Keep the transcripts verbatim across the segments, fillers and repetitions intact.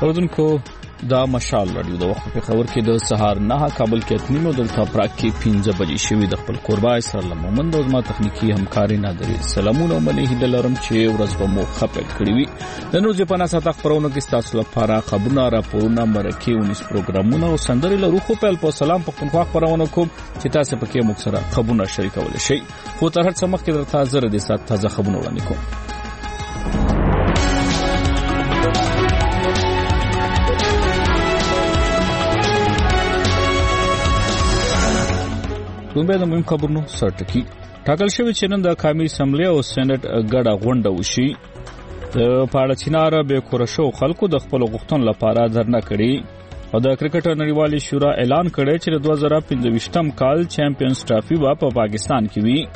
اوردونکو دا مشال رادیو د وخت په خبر کې د سهار نه کابل کې اتنیمو دلته پراک کې پنځه بجې شوې د خپل قربای سره مومند او ما تخنیکی همکاري نادري سلامونه ملي دلرم چې ورځ به مو خپل کړی وي د نور جپانا ساته خبرونه کې تاسو لپاره خبرونه راپورونه مرکه ونیس پروګرامونه او سندري له روخو په الف سلام په خپل خبرونه کوم چې تاسو پکې موږ سره خبرونه شریکول شي خو تر هر څه مخکې درته حاضر دي سات تازه خبرونه وړاندې کوم دومره د مهم خبرونو سرټکی ټاکل شوی چې نن د قومي اسمبلی او سېنات ګډه غونډه وشي د پاړه چینار به کورشو خلکو د خپل غوښتن لپاره درنه کړي او د کرکټ نړیوالې شورا اعلان کړی چې د دوه زره پنځه کال چمپیونز ټرافي به په پاکستان کې وي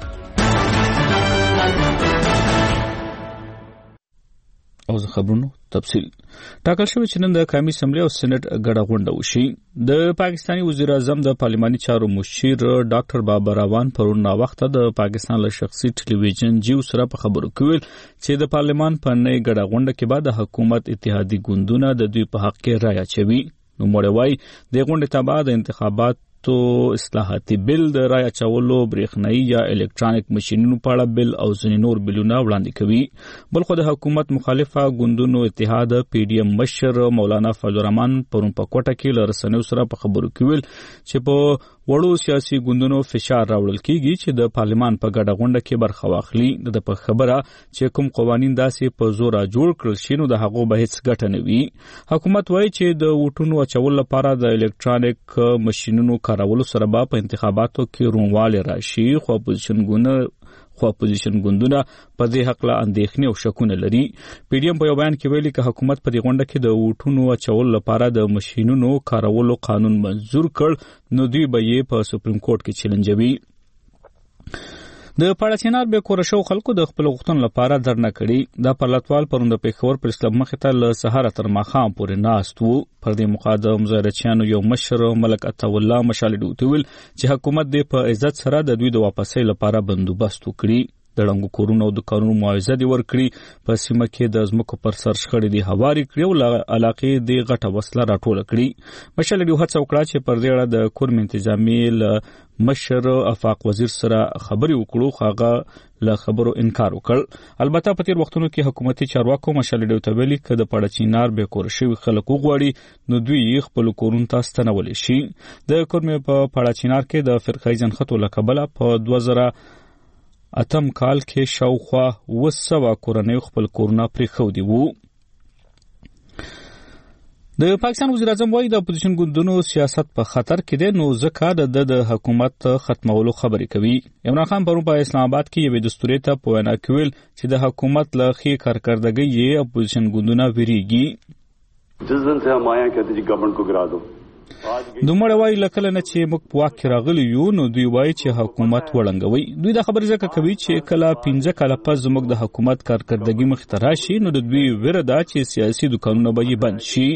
او خبرونو تفصیل ټاکل شوی چې نن د قومي اسمبلی او سېنات ګډه غونډه وشي د پاکستاني وزیر اعظم د پارلماني چارو مشیر ډاکټر بابر روان پرون نا وخت د پاکستان له شخصي ټلویزیون جیو سره په خبرو کې چې د پارلمان په نه ګډه غونډه کې بعد حکومت اتحادي ګوندونه د دوی په حق کې رائے چوي نو موړوي د غونډې ته بعد انتخابات تو اصلاحاتي بل د رای چولو برېښنايي یا الکترونیک ماشينونو په اړه بل او ځینې نور بلونه وړاندې کوي بل خو د حکومت مخالفه ګوندونو اتحاد پی ډی ایم مشر مولانا فضل الرحمن پرون په کوټه کې لرسنیو سره په خبرو کې ویل چې په وړو سیاسي ګوندونو فشار راوړل کیږي چې د پارلمان په ګډه غونډه کې برخه واخلي د په خبره چې کوم قوانين داسې په زور جوړ کړل شي نو د هغه به هیڅ ګټه نه وي حکومت وایي چې د وټونو اچول لپاره د الکترونیک ماشينونو کارولو سره په انتخاباتو کې روانواله راشي خو اپوزیشن ګوند خو اپوزیشن ګوندونه په دې حق لا اندېښنې او شکونه لري پی ډی ایم په بیان کې ویلي چې حکومت په دې غونډه کې د وټونو اچول لپاره د ماشينونو کارولو قانون منزور کړ نو دوی به یې په سپریم کورټ کې چیلنجوي د پاړچینار به کورشو خلکو د خپل غوښتن لپاره درنه کړي د پرلطوال پروند په خبر پر اسلام مخ ته له سهار تر ماخام پورې ناستو پر دې مقدم زیرچانو یو مشر ملک عطا الله مشال دوتول چې حکومت د په عزت سره د دوی د واپسې لپاره بندوبست وکړي د رنګو کورونو او د قانون معاوضه دی ورکړي په سیمه کې د ازمکو پر سر شخړې دی هواري کړي او علاقې دی غټه وسله راټول کړي مشال دی هڅه وکړه چې پر دې اړه د کورم انتظامی مشر افاق وزیر سره خبري وکړو خاغه له خبرو انکار وکړ البته په تیر وختونو کې حکومتي چارواکو مشال دی توبلی ک د پړچینار به کور شوی خلکو غوړي نو دوی خپل کورون ته ستنول شي د کورم په پړچینار کې د فرقې جنخته لکبله په دوه زره اتم کال کې شاوخوا وسوه کورنۍ خپل کورونه پرې خو دی وو د پاکستان وزیر اعظم وايي د اپوزیشن ګوندونو سیاست په خطر کې دی نو ځکه د د حکومت ختمولو خبرې کوي عمران خان پرون په اسلام آباد کې یو دستوري ته په وینا کوي چې د حکومت له خې کارکردګۍ یې اپوزیشن ګوندونه ویریږي جس دن سے ہم آئے ہیں کہتے جی گورنمنٹ کو گرا دو دومره وای لکه نه چې موږ په واک راغلی یو نو دوی وای چې حکومت وړنګوي دوی د خبرې ځکه کوي چې کله پنځه کاله پس زموږ د حکومت کارکردګي مخ ته راشي نو د دوی ویره ده چې سیاسي دکانونه به بند شي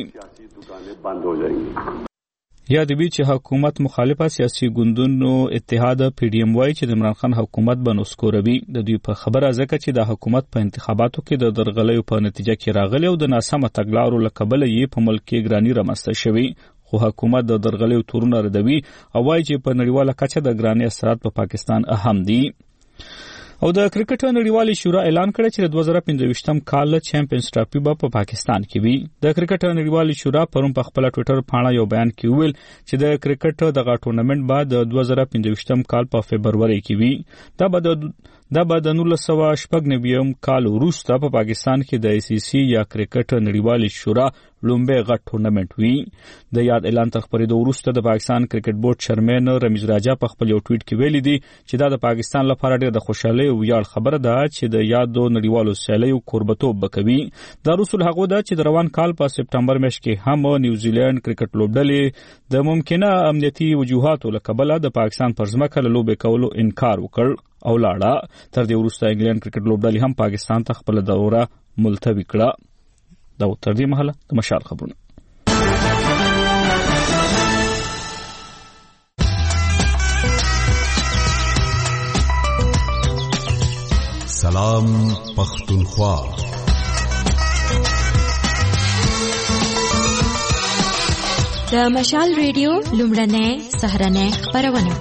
بند ہو جائیں گے یا د بیچ حکومت مخالفه سیاسي ګوندونو اتحاد پی ډی ایم وای چې د عمران خان حکومت بنوسکوروي د دوی په خبره ځکه چې د حکومت په انتخاباتو کې د درغلیو په نتیجه کې راغلی او د ناسمه تګلارو لکبل یې په ملک کې ګرانی رامنځته شوی خو حکومت د درغلیو تورونه ردوي او وايي چې په نړیواله کچه د ګرانی اثرات په پاکستان اهم دي او د کرکټ نړیوالې شورا اعلان کړی چې د دوه زره پنځه کال چمپیونز ټرافي به په پاکستان کې وي د کرکټ نړیوالې شورا پرون په خپل ټوئیټر باندې یو بیان کې ویل چې د کرکټ دغه ټورنمنت بعد د دوه زره پنځه کال په فبرवरी کې وي دا به د دا به د نولس سوه شپږ نوي کال وروسته په پاکستان کې د ای سی سی یا کرکټ نړیوالې شورا لومبه غټ ټورنمنت وي د یاد اعلان تر خبرېدو وروسته د پاکستان کرکټ بورډ چیرمن رمیز راجا په خپل یو ټویټ کې ویلي دي چې دا د پاکستان لپاره ډېر د خوشحالۍ او ویاړ خبره ده چې د یادو نړیوالو سیالیو قربتوب وکوي دا رسول هغه ده چې د روان کال په سپټمبر میاشت کې هم نیوزیلند کرکټ لوبډلې د ممکنه امنیتي وجوهاتو لکبله د پاکستان پر ځمکه له لوبې کولو انکار وکړ او لاړه تر دې وروسته انګلند کرکټ لوبډلې هم پاکستان ته خپل دوره ملتوي کړه دا تر دې مهاله د مشال خبرونه سلام پختونخوا د مشال ریډیو لومړنۍ سهارنۍ خپرونه.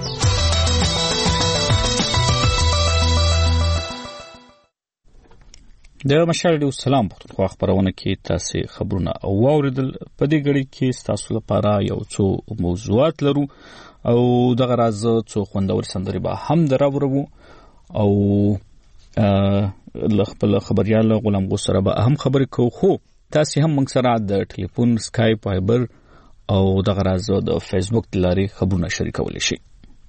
د مشال ریډیو سلام پښتونخوا خپرونه کې تاسو خبرونه واوریدل. په دې غړي کې تاسو لپاره یو څو موضوعات لرو او دغه راز څو خوندور سندري به هم دراوړو او له خپل خبريال غلام غو سره به هم خبرې کوو. خو تاسو هم موږ سره د ټلیفون، سکایپ، وایبر او دغه راز د فیسبوک د لارې خبرونه شریکولی شي.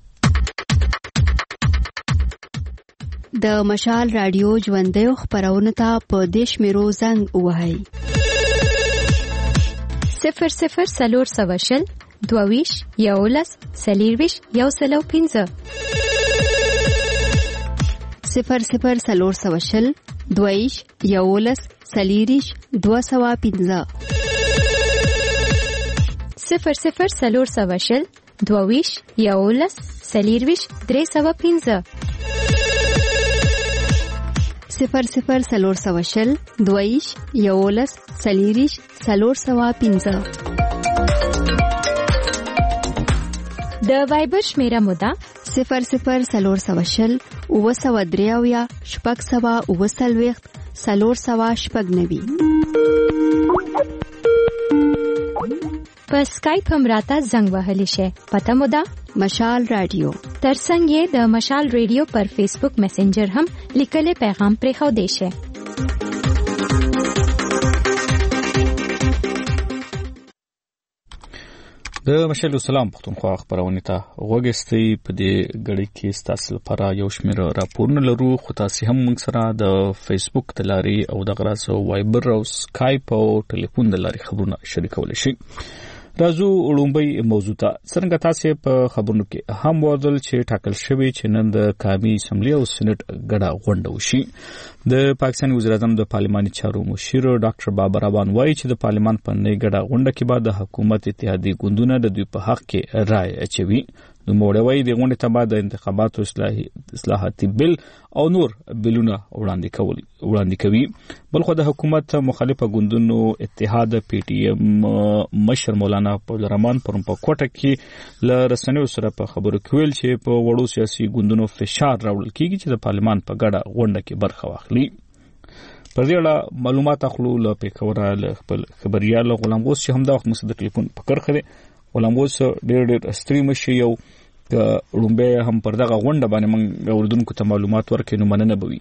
د مشال رادیو ژوندۍ خبرونه ته په دیش میرو زنګ وهاي صفر صفر سلور سواشل دوویش یولس سلیرویش یو سلو پینزه صفر صفر سلور سواشل دوویش یولس سلیریش دو سوا پینزه صفر صفر سلور سواشل دوویش یولس سلیرویش درې سوا پینزه صفر صفر سلور سواشل دویش یولس سلیریش سلور سوا پینزه. د وایبر شمیره مودا صفر صفر سلور سواشل اوه سوا دریاویا شپږ سوا اوه سلویخت سلور سوا شپږ نوي. په سکایپ هم راته زنګ وهلی شي. پته مودا مشال رادیو. ترڅنګ یې د مشال ریډیو پر فیسبوک میسنجر هم لیکلي پیغام پرې خو دی شي. د مشال سلام پښتونخوا خبرونه ته وګستئ. په دې غړي کې تاسو لپاره یو شمېر راپورونه لرو، خو تاسو هم موږ سره د فیسبوک د لارې او د غراسو وایبر او سکایپ او ټلیفون د لارې خبرونه شریکول شي. راځو وړومبۍ موضوع ته. څنګه تاسو په خبرونو کې هم وادل چې ټاکل شوی چې نن د قومي اسمبلی او سېنات ګډه غونډه وشي. د پاکستان وزیر اعظم د پارلماني چارو مشیر ډاکټر بابر اعوان وایي چې د پارلمان په نوې ګډه غونډه کې به د حکومت اتحادیې ګوندونه د دوی په حق کې رائے اچوي. نو موړوي د غونډې ته بعد د انتخاباتو اصلاحي اصلاحاتي بل او نور بلونه وړاندې کول وړاندې کوي. بلخو د حکومت مخالفه ګوندونو اتحاد پی ټی ایم مشر مولانا فضل الرحمن پرون په کوټه کې ل رسنیو سره په خبرو کې ویل چې په وړو سیاسي ګوندونو فشار راوړل کیږي چې د پارلمان په ګډه غونډه کې برخه واخلي. پر دې اړه معلومات اخلو له پیښوره له خپل خبريال غلام غوث چې هم دا وخت مسد ټلیفون پکړ خره. غلام غوث ډېر ډېر ستړي مشي یو رومبه هم پر دغه غونډه باندې موږ اوردونکو ته معلومات ورکړو. نو مننه بوي.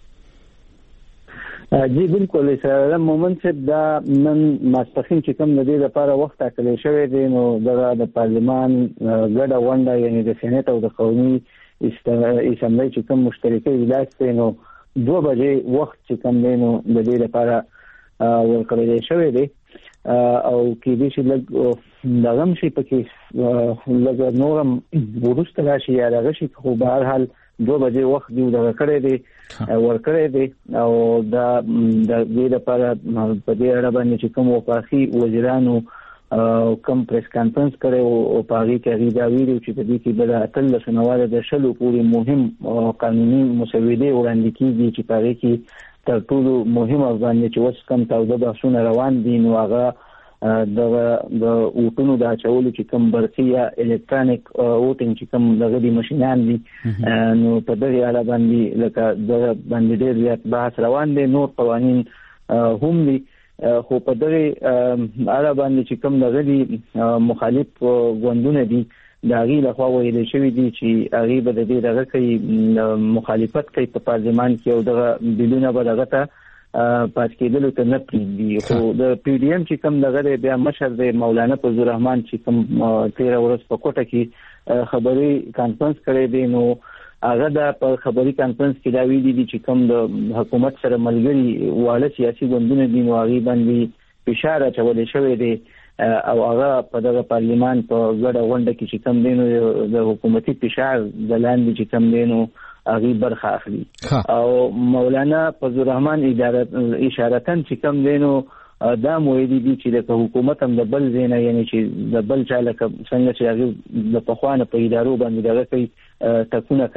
جی بالکل سره مومن چې دا نن ماسپخین چې کوم د دې لپاره وخت ټاکل شوی دی، نو د پارلمان ګډه غونډه یعنی د سېنات او د قومي اسمبلی چې کوم مشترکه اجلاس دی، نو دوه بجې وخت چې کوم دی نو د دې لپاره ورکړل شوی دی او کې دې چې لږ لغم شي پکې لږ نورم ورسته راشي یا دغه شي، خو به هر حال دوه بجې وخت دی دغه کړی دی ورکړی دی او دا د دې لپاره په دې اړه باندې چې کوم وفاقي وزیرانو کم پریس کانفرنس کړي او په هغه کې هغه دا ویلي چې په دې کې بل اتل سنواله د شلو پورې مهم قانوني مسودې وړاندې کیږي چې په هغه کې تر ټولو مهمه باندې چې اوس کم تاوده بحثونه روان دي، نو هغه د د اوټونو د اچولو چې کوم برقي یا الکترونیک اوټینګ چې کوم دغه د ماشينان دي، نو په دغه اړه باندې لکه د باندې ډېر زیات بحث روان دي. نور قوانين هم دي، خو په دغه اړه باندې چې کوم دغه دي مخالف ګوندونه دي دا غي له خوا ویل شوی دي چې هغه به د دې دغه کوي مخالفت کوي په پارلمان کې او دغه بلونه به دغه ته پات کېدل ته نه پریږدي. خو د پی ډی ایم چې کوم دغه بیا مشر دی مولانا فضل الرحمن چې کوم تیرا ورځ په کوټه کې خبري کانفرنس کړی دی، نو هغه د په خبري کانفرنس کې دا ویلي دي چې کوم د حکومت سره ملګری واله سیاسي ګوندونه دي، نو هغه باندې فشار اچول شوی دی او هغه په دغه پارلمان په ګډه غونډه کې چې کوم دینو د حکومتي فشار د لاندې چې کوم دینو هغه برخه اخلي او مولانا فضل الرحمن اشارتن چې کوم دینو دا مویدی دي چې د حکومت هم د بل زینه یعنی چې د بل چاله څنګه چې هغه د پخوانه په ادارو باندې دغه کوي تکونه کوي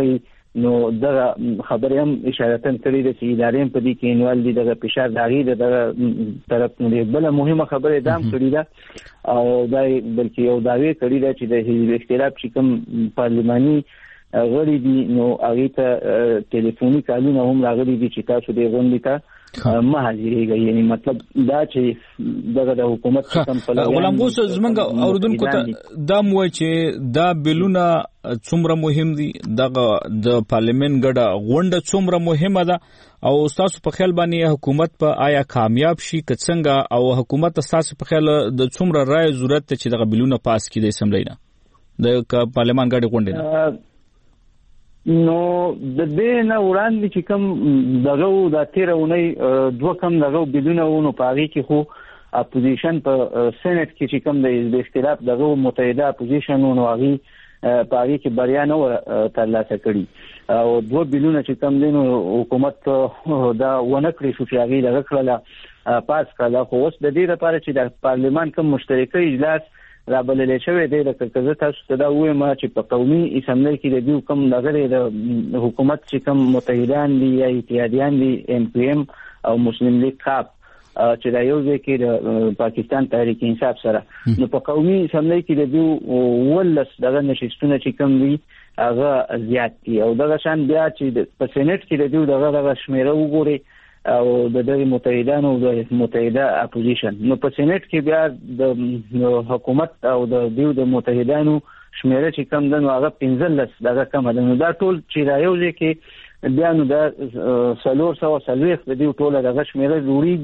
نو دا خبرې هم اشارتن کړې ده چې ادارې په دې کې انوال دي د فشار داغي د طرف نه بل مهمه خبره دام کړې ده او دا بلکې یو داوی کړی ده چې د حزب اختلاف چې کوم پارلماني غړي دي نو هغه ته ټلیفوني کالونه هم راغلي دي چې تاسو دې غونډې ته ما حاضرېږي یعنی مطلب دا چې دغه د حکومت کوم په لور غلام غوس زمونږ اوردونکو ته دا مو چې دا بلونه څومره مهم دي دغه د پارلیمنت ګډه غونډه څومره مهمه ده او تاسو په خیال باندې حکومت په آیا کامیاب شي که څنګه او حکومت تاسو په خیال د څومره رائے ضرورت ته چې دغه بلونه پاس کړي د اسمبلی نه د پارلیمنت ګډه غونډه نه نو د دې نه وړاندې چې کوم دغه د تیرونی دوه کم دغه بدون ونو پاغي کې خو اپوزیشن په سېنات کې چې کوم د اختلاف دغه متحده اپوزیشن ونو هغه پاغي کې بریا نه ترلاسه کړي او دوه بلونه چې کوم دینو حکومت دا ونکړي شو چې هغه دغه کړل پاس کړل خو اوس د دې لپاره چې د پارلیمان کوم مشترکه اجلاس را بللې شوی دی د کزه تاسو ته دا وایم چې په قومي اسمبلی کې د دیو کم نظر د حکومت چې کم متحدان دي یا اتحادیان دي ام پی ام او مسلم لیگ کاپ چې دا یو ځای کې د پاکستان تحریک انصاف سره نو په قومي اسمبلی کې د دیو ولس دغه نشستونه چې کم دي هغه زیات دي او دغه شان بیا چې په سېنات کې د دیو دغه دغه شمیره وګوري او د دغه متحدانو او د متحده اپوزیشن نو په سېنات کې بیا د حکومت او د دیو د متحدانو شمیره چې کم ده نو هغه پنځلس دغه کم ده نو دا ټول چې رايوځي کې بیا نو د سلور سو سلويخ د دیو ټول دغه شمیره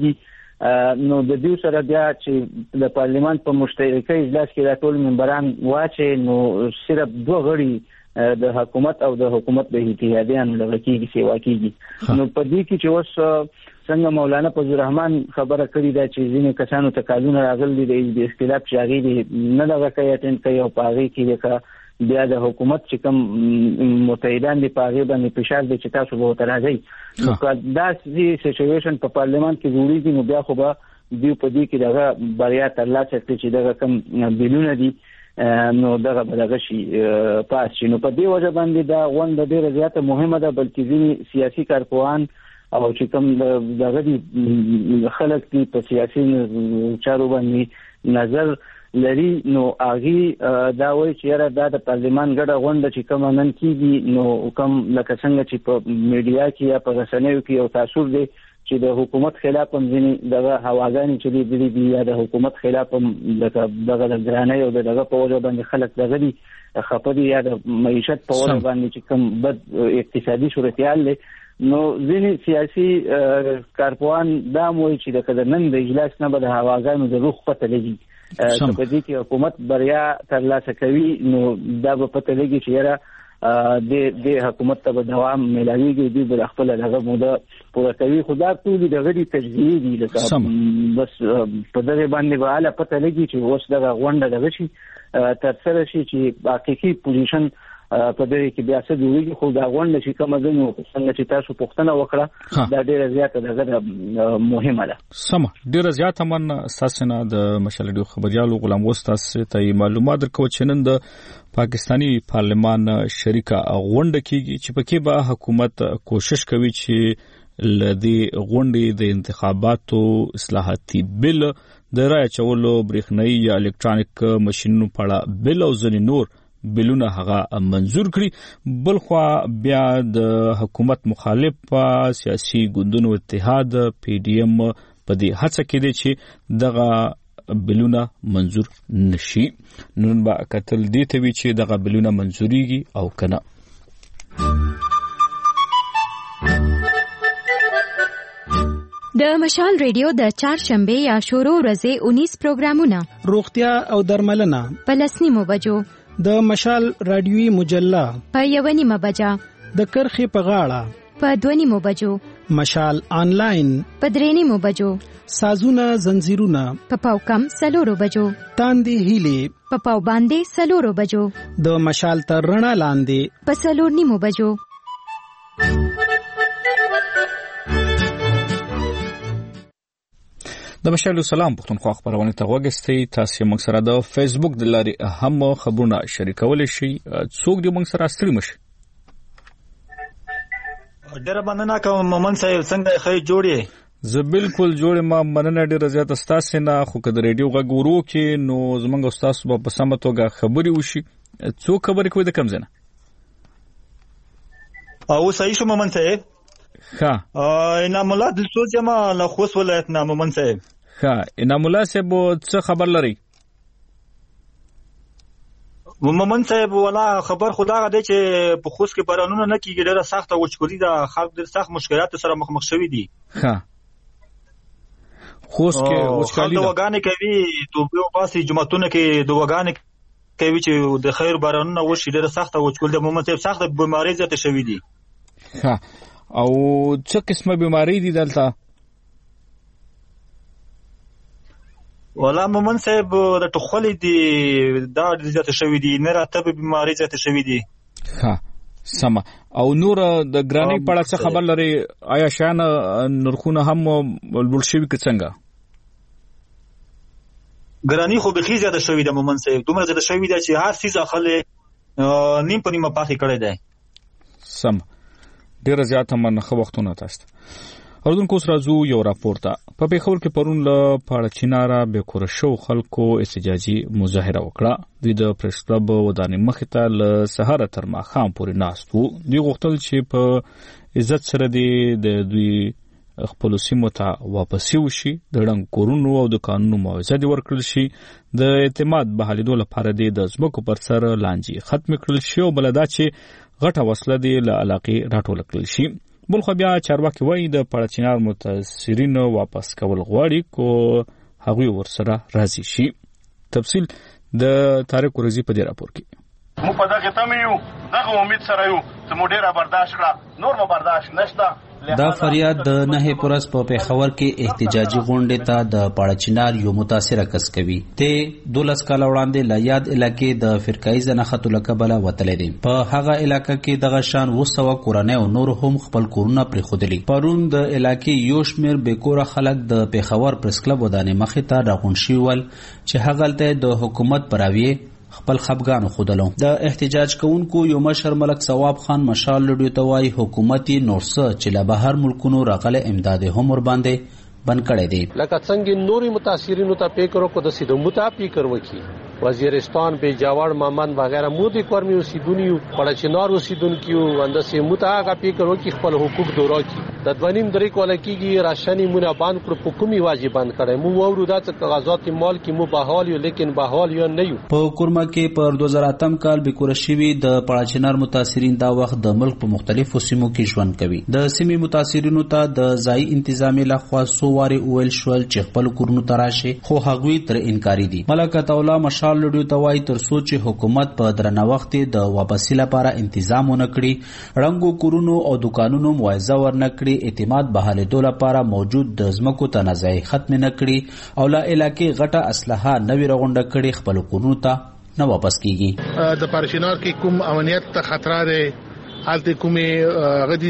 جوړیږي نو د دیو سره بیا چې د پارلیمان په مشترکه اجلاس کې د ټول ممبران واچي نو صرف دوه غړي د حکومت او د حکومت د اتحادیانو لږ کېږي سیوا کېږي نو په دې کې چې اوس څنګه مولانا فضل الرحمن خبره کړې ده چې ځینې کسانو ته کالونه راغلي د اختلاف چې هغه دي نه دغه کوي اټینډ کوي او پاغي کې بیا د حکومت چې کوم متحدان دي پاغي باندې فشار دي چې تاسو به ترازي نو دا سچويشن په پارلیمان کې جوړیږي نو بیا خو به دیو په دې کې دغه بریا ترلاسه کړي چې دغه کم بلونه دي نو دغه بدغه شي پاس شي نو په دې وجه باندې دا غونډه ډیره زیاته مهمه ده بلکې ځینې سیاسي کارپوهان او چې کوم دغه دي خلک دي په سیاسي چارو باندې نظر لري نو اغي دا وایي چې دا د پارلیمان ګډه غونډه چې کوم نن کیږي نو کوم لکه څنګه چې په میډیا کې یا په رسنیو کې او تاسو دې چې د حکومت خلاف هم ځینې دغه هواګانې چې دي دي یا د حکومت خلاف هم دغه دغه ګرانۍ او دغه په وجه باندې خلک دغه دي خپدي یا د معیشت په وجه باندې چې کوم بد اقتصادي صورتحال له نو ځینې سیاسي کارپوهان دا موي چې د کدنن د اجلاس نه به د هواګانو د روخ پته لګي چې په دې کې حکومت بریا ترلاسه کوي نو دا به پته لګي چې یاره د د حکومت ته دوام ملاويږي د بل خپل هغه موده پوره کوي خدا ټول د غړي تجزیه دي لکه بس په دغه باندې به اعلی پته لګي چې اوس دغه غونډه دغه شي تر سره شي چې حقيقي پوزیشن په دې کې بیا څه جوړیږي خو دا غونډه چې کومه ده نو څنګه چې تاسو پوښتنه وکړه دا ډیره زیاته دغه مهمه ده سم ډیره زیاته من اساسنه د مشالډو خبريالو غلام وستاس ته معلومات درکو چې نن د پاکستانی پارلمان شریکه غونډه کیږي چې پکې به حکومت کوشش کوي چې لدی غونډې د انتخاباتو اصلاحاتي بل د رای چولو برېښنايي یا الکترونیک ماشينونو په اړه بل او ځنې نور بلونه هغه منزور کړی بلخوا بیا د حکومت مخالف سیاسي ګوندونو اتحاد پی ډی ایم په دې هڅه کې دي چې دغه بلونه منزور نشي نن با قتل دي ته وی چې دغه بلونه منزوريږي او کنه د مشال ریډیو د چهارشنبه یا شورو ورځې اونیس پروګرامونه روغتیا او درملنه په لسنیمو بجو د مشال رادیوي مجله په یو نیمه بجه د کرخي په غاړه په دوه نیمو بجو مشال آنلاین په درې نیمو بجو سازونه زنجیرونه په پاو کم سلورو بجو تاندې هیلې په پاو باندې سلورو بجو د مشال تر رڼا لاندې په سلور نیمو بجو د مشالو سلام پښتونخوا خبرونه ته وګورئ تاسو موږ سره د فیسبوک د لارې هم خبرونه شریکول شي څوک دې موږ سره ستړي مشي ډېر مننه کوم مومن صاحب، څنګه ښه جوړې؟ زه بالکل جوړ ما مننه ډېر زیات ستاسو نه. خو که د ریډیو غږ ورو کې نو زمونږ استاد به په سمه توګه خبري وشي. څو خبرې کوي د کم ځنه؟ او صحیح شو مومن صاحب. ښه انعام الله دلسوز یم له خوست ولایت نه مومن صاحب. ښه انعام الله صاحب څه خبر لري؟ مومن صاحب ولا خبر خدا غده چې په خوست کې بارانونه نه کیږي، ډېره سخته وچکولي ده، خلک ډېر سخت مشکلات سره مخ مخ شوي دي. ښه خوست کې وچکالي ده، دواګانې کوي، توبه وباسي، جمعتونه کې دواګانې کوي چې د خیر بارانونه وشي. ډېره سخته وچکولي ده مومن صاحب، سخته بیماری زیاته شوي دي. ښه او څه قسمه بیماری دي دلته؟ ولا مومن صاحب د ټخولې دي، دا زیاته شوي دي، نه راته بیماری زیاته شوي دي. ښه سمه. او نور د ګرانۍ په اړه څه خبر لري؟ آیا شان نرخونه هم لوړ شوي که څنګه؟ ګرانۍ خو بخي زیاته شوي ده مومن صاحب، دومره زیاته شوي ده چې هر څیز اخلي نیم په نیمه پاخې کړی دی. سم ډېره زیاته مننه وختونه تاسو ته. اردوونکو اوس راځو یو راپور ته. په پېښور کې پرون له پاړه چیناره بېکوره شوو خلکو احتجاجي مظاهره وکړه. دوی د پریس کلب ودانۍ مخې ته له سهاره تر ماښام پورې ناست وو. دوی غوښتل چې په عزت سره د دوی خپلو سیمو ته واپسي وشي، د ړنګ کورونو او د قانونو معاوضه دې ورکړل شي، د اعتماد بحالېدو لپاره دې د ځمکو پر سر لانجې ختمې کړل شي او بله دا چې غټه وسله دې له علاقې راټوله کړل شي. بل خو بیا چارواکي وایي د پاړه چینار متاثرین واپس کول غواړي کو هغوی ورسره راضي شي. تفصیل د طارق ورزي په دې راپور کې. مو په دغه تمه یو، دغه امید سره یو چې مو ډیره برداشت کړه، نور مو برداشت نشته. دا فریاد د نهه پرس په پېښور کې احتجاجي غونډې ته د پاړه چینار یو متاثره کس کوي. ته دولس کاله وړاندې له یاد علاقې د فرقایي زناختو له کبله وتلی دی. په هغه علاقه کې دغه شان اوه سوه کورنۍ او نور هم خپل کورونه پرېښودلي. پرون د علاقې یو شمېر بېکوره خلک د پېښور پریس کلب ودانۍ مخې ته راغونډ شوي ول چې هغلته د حکومت په راویې خپل خپګان خودلو. د احتجاج کوونکو یو مشر ملک ثواب خان مشال لډیو ته وایي حکومتي نورسه چې له بهر ملکونو راغله امداد هم ور باندې بند کړی دی. لکه څنګه نوري متاثرینو ته فکر وکړو د سیده متافکر وکي وزیرستان به جاوړ مامن وغیرہ مودي کورمي اوسیدونیو پړه چینار اوسیدونکو اندسه متاغه فکر وکي خپل حقوق دورا کی د دونیم درې کوله کیږي راشنی مونږه باندې پر حکومي واجبان کړي مو ورو د کاغذات مال کی مو بحال یو لیکن بحال یو نه یو. په کورما کې پر دو هزار اتم کال به کورشوي د پړه چینار متاثرین دا وخت د ملک په مختلفو سیمو کې ژوند کوي. د سیمې متاثرینو ته د ځای انتظامی لخوا سو واري اول شول چې خپل کورونو تراشه خو هغوی تر انکاری دي. ملکه تولا مشال لډیو ته وایي تر څو چې حکومت په درنه وخت د واپسی لپاره تنظیم ونکړي، رنګو کورونو او دکانونو معاوضه ورنکړي، اعتماد بحالېدو لپاره موجود د ځمکو تنازعي ختم نکړي او لا علاقې غټه اسلحه نوې راغونډه کړي خپل کورونو ته نه واپس کیږي. د پارشینار کې کوم امنیت ته خطر دی، حالت کومې غدي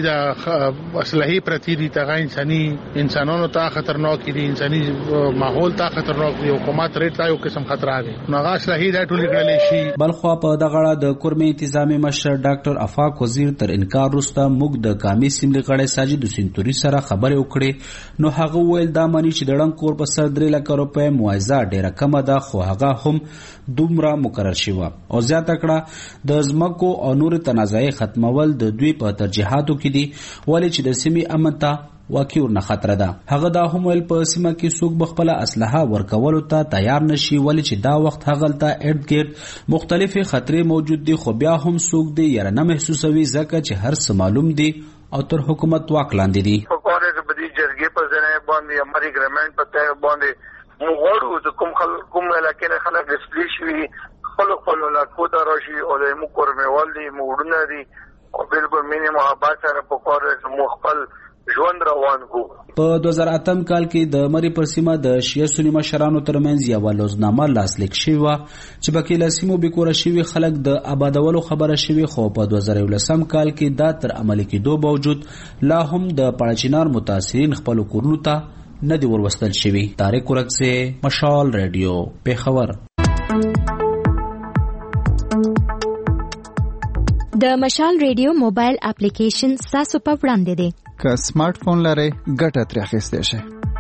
د اصلاحي پرتی دي ته انساني انسانانو ته خطرناک دي، انساني ماحول ته خطرناک دي، حکومت ریټ ته یو قسم خطر دی. نو هغه اصلاحي د ټولې کړلې شي. بلخوا په دغه اړه د کورمې انتظامی مشر ډاکټر افاق وزیر تر انکار وروسته موږ د قامي سیملې غړي ساجد حسین توري سره خبرې وکړې. نو هغه ویل دا معنی چې د ړنګ کور په سر درې لک روپۍ معاوضه ډیره کمه ده، خو هغه هم دومره مقرر شوی او زیاته کړه د ځمکو او نور تنازعي ختمول د دوی په ترجیحاتو کې دي ولې چې د سیمې امن ته واقع ورنه خطر ده. هغه دا هم ویل په سیمه کې څوک بخپله اسلحه ورکولو ته تیار نشي ولې چې دا وخت هغلته ارد ګرد مختلفې خطرې موجود دي، خو بیا هم څوک دې یاره نه محسوسوي ځکه چې هر څه معلوم دي او تر حکومت واک لاندې دي. حکومت په دې جرګې په ځای باندې امر اګریمنت په ځای باندې موږ د کوم خلک کوم علاقې نه خلک ډسپلی شوي خپل خپل علاقو ته راشي او د مو کورمېوال دي موډونه دي او بالکل مینه محبت سره په کار مو خپل ژوند روان کو. په دو هزار اتم کال کې د مری پر سیمه د شیعه سنی مشرانو ترمنځ یو لوزنامه لاسلیک شوی و چې بکې له سیمو بکوره شوی خلک د آبادولو خبره شوی، خو په دو هزار یولسم کال کې دا تر عملي کېدو باوجود لا هم د پاړه چینار متاثرین خپل کورونو ته نه دی وروستل شوی. طارق ورکسه مشال ریډیو پیښور. د مشال ریډیو موبایل اپلیکیشن تاسو په وړاندې دی. که سمارټ فون لرئ ګټه ترې اخیستی شئ.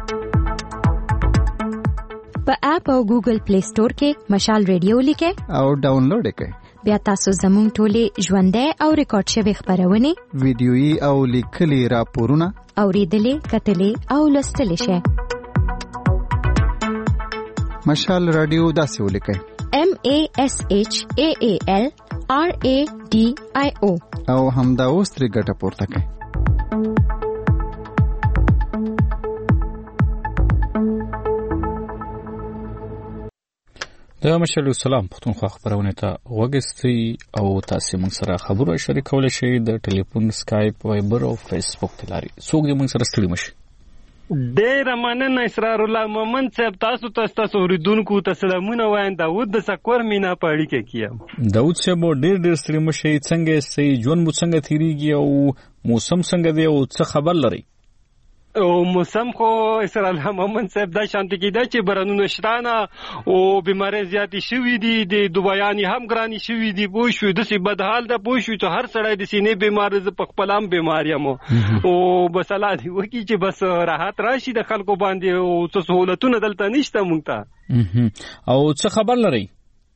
په اپ او ګوګل پلی سٹور کې مشال ریډیو لیکئ او ډاونلوډ یې کړئ. بیا تاسو زموږ ټولې ژوندۍ او ریکارډ شوې خبرونه، ویډیويي او لیکلي راپورونه اوریدلې، کتلې او لوستلې شئ. مشال رادیو داسې ولیکئ: M A S H A A L R A D I O او همدا اوس ترې ګټه پورته کړئ. د مشال سلام پښتونخوا خبرونه ته وګورئ او تاسو موږ سره خبرو شریکول شئ د ټلیفون، اسکایپ، وایبر او فیسبوک تلاري. څوک دې موږ سره ستړي مشي. ډېر مننه اسرار الله مومن صاحب، تاسو ته تاسو اوریدونکو ته سلامونه وایم. داوود د سکور مینا پاړی کې کیم. داوود صاحب ډېر ډېر ستړي مشي. څنګه سي جون مو څنګه تیریږي او موسم څنګه دی او څه خبر لري؟ او موسم خو اسرار الله مومن صاحب دا شانتي کیده چې برانونه شتانه او بیماری زیاتی شوې دي، د دوبایانی هم ګرانی شوې دي. پوه شو د سی بدحال ده، پوه شو ته هر سړی د سینې بیمار ز په خپلام بیماریمو او بس الله دی وکی چې بس راحت راشي د خلکو باندې او څه سہولتونه دلته نشته مونږ ته. او څه خبر لري؟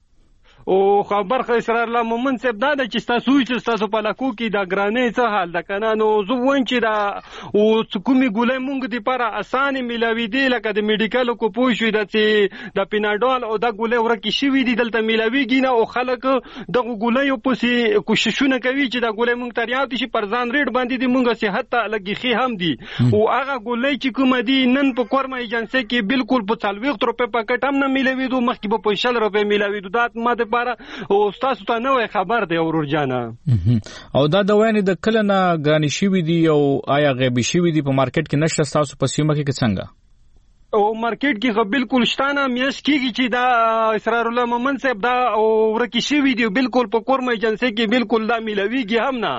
او خبر خو اسرار الله مومن صاحب دا د چې تاسو چې تاسو په لکو کې دا ګرانې څه حال ده کنه. نو زه وایم چې دا او کومي ګولې مونږ د لپاره اسانه ملاوي دي، لکه د میډیکل کو پوه شو د چې د پیناډول او د ګولې ورکی شوې دي دلته ملاويږي نه. او خلک دغه ګولې په سي کوششونه کوي چې دا ګولې مونږ تریاو دي پر ځان ریډ باندې دي مونږ صحت ته لګي خي هم دي. او هغه ګولې چې کوم دي نن په کورمه ایجنسی کې بالکل په څلويخ روپے پاکټ هم نه ملاوي دو، مخکې په پنځه روپے ملاوي دو. دا ماده او تاسو ته نوې خبر دی اورور جانا. او دا دوانې د کله نه ګرانی شوې دي او آیا غیبی شوې دي په مارکیټ کې نشته تاسو په سیمه کې څنګه؟ او مارکیټ کې خو بالکل شتانه میاش کېږي چې دا اسرار الله مومن صاحب دا او ورکی شوې دي بالکل په کورمه ایجنسی کې بالکل دا ملويږي هم نه.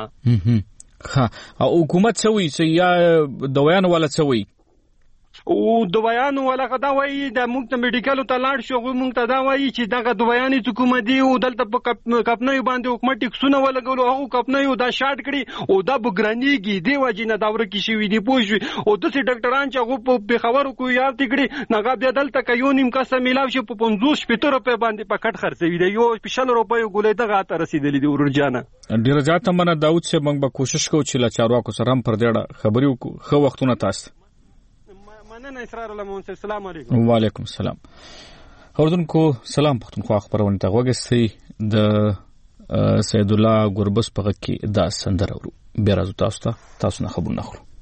ها او حکومت څه وایي چې یا دویان ولا څه وایي؟ او دویانو ولغه دا وایي د موږ ته میډیکل ته لاړ شو، موږ ته دا وایي چې دغه دویانې حکومت دی او دلته په کپنۍ باندې حکومت ټیکسونه ولګولو، هغه کپنۍ دا شارټ کړي او دا بګرانیږي دی وجنه دا ورکی شوی دی. پوه شو او د سي ډاکټران چې هغه په خبرو کو یاد تکړي نغه بیا دلته کيو نیم کسه ملاو شي په پنځوس شپږ روپے باندې پکټ خرڅوي دی. یو پښل روپے ګولې دغه ته رسیدلې دی ورور جانا. ډیر ځاته منه داوود چې موږ به کوشش کوو چې لا چارواکو سره هم پر دې خبرې وکړو. خو وختونه تاسو مننه اسرار الله مون صاحب. السلام علیکم. وعلیکم السلام. اوردونکو سلام پښتونخوا خبرونه ته وګورئ. د سید الله ګوربس په کې دا سندره ورو بیا راځو تاسو ته تاسو نه خبر نه خورو.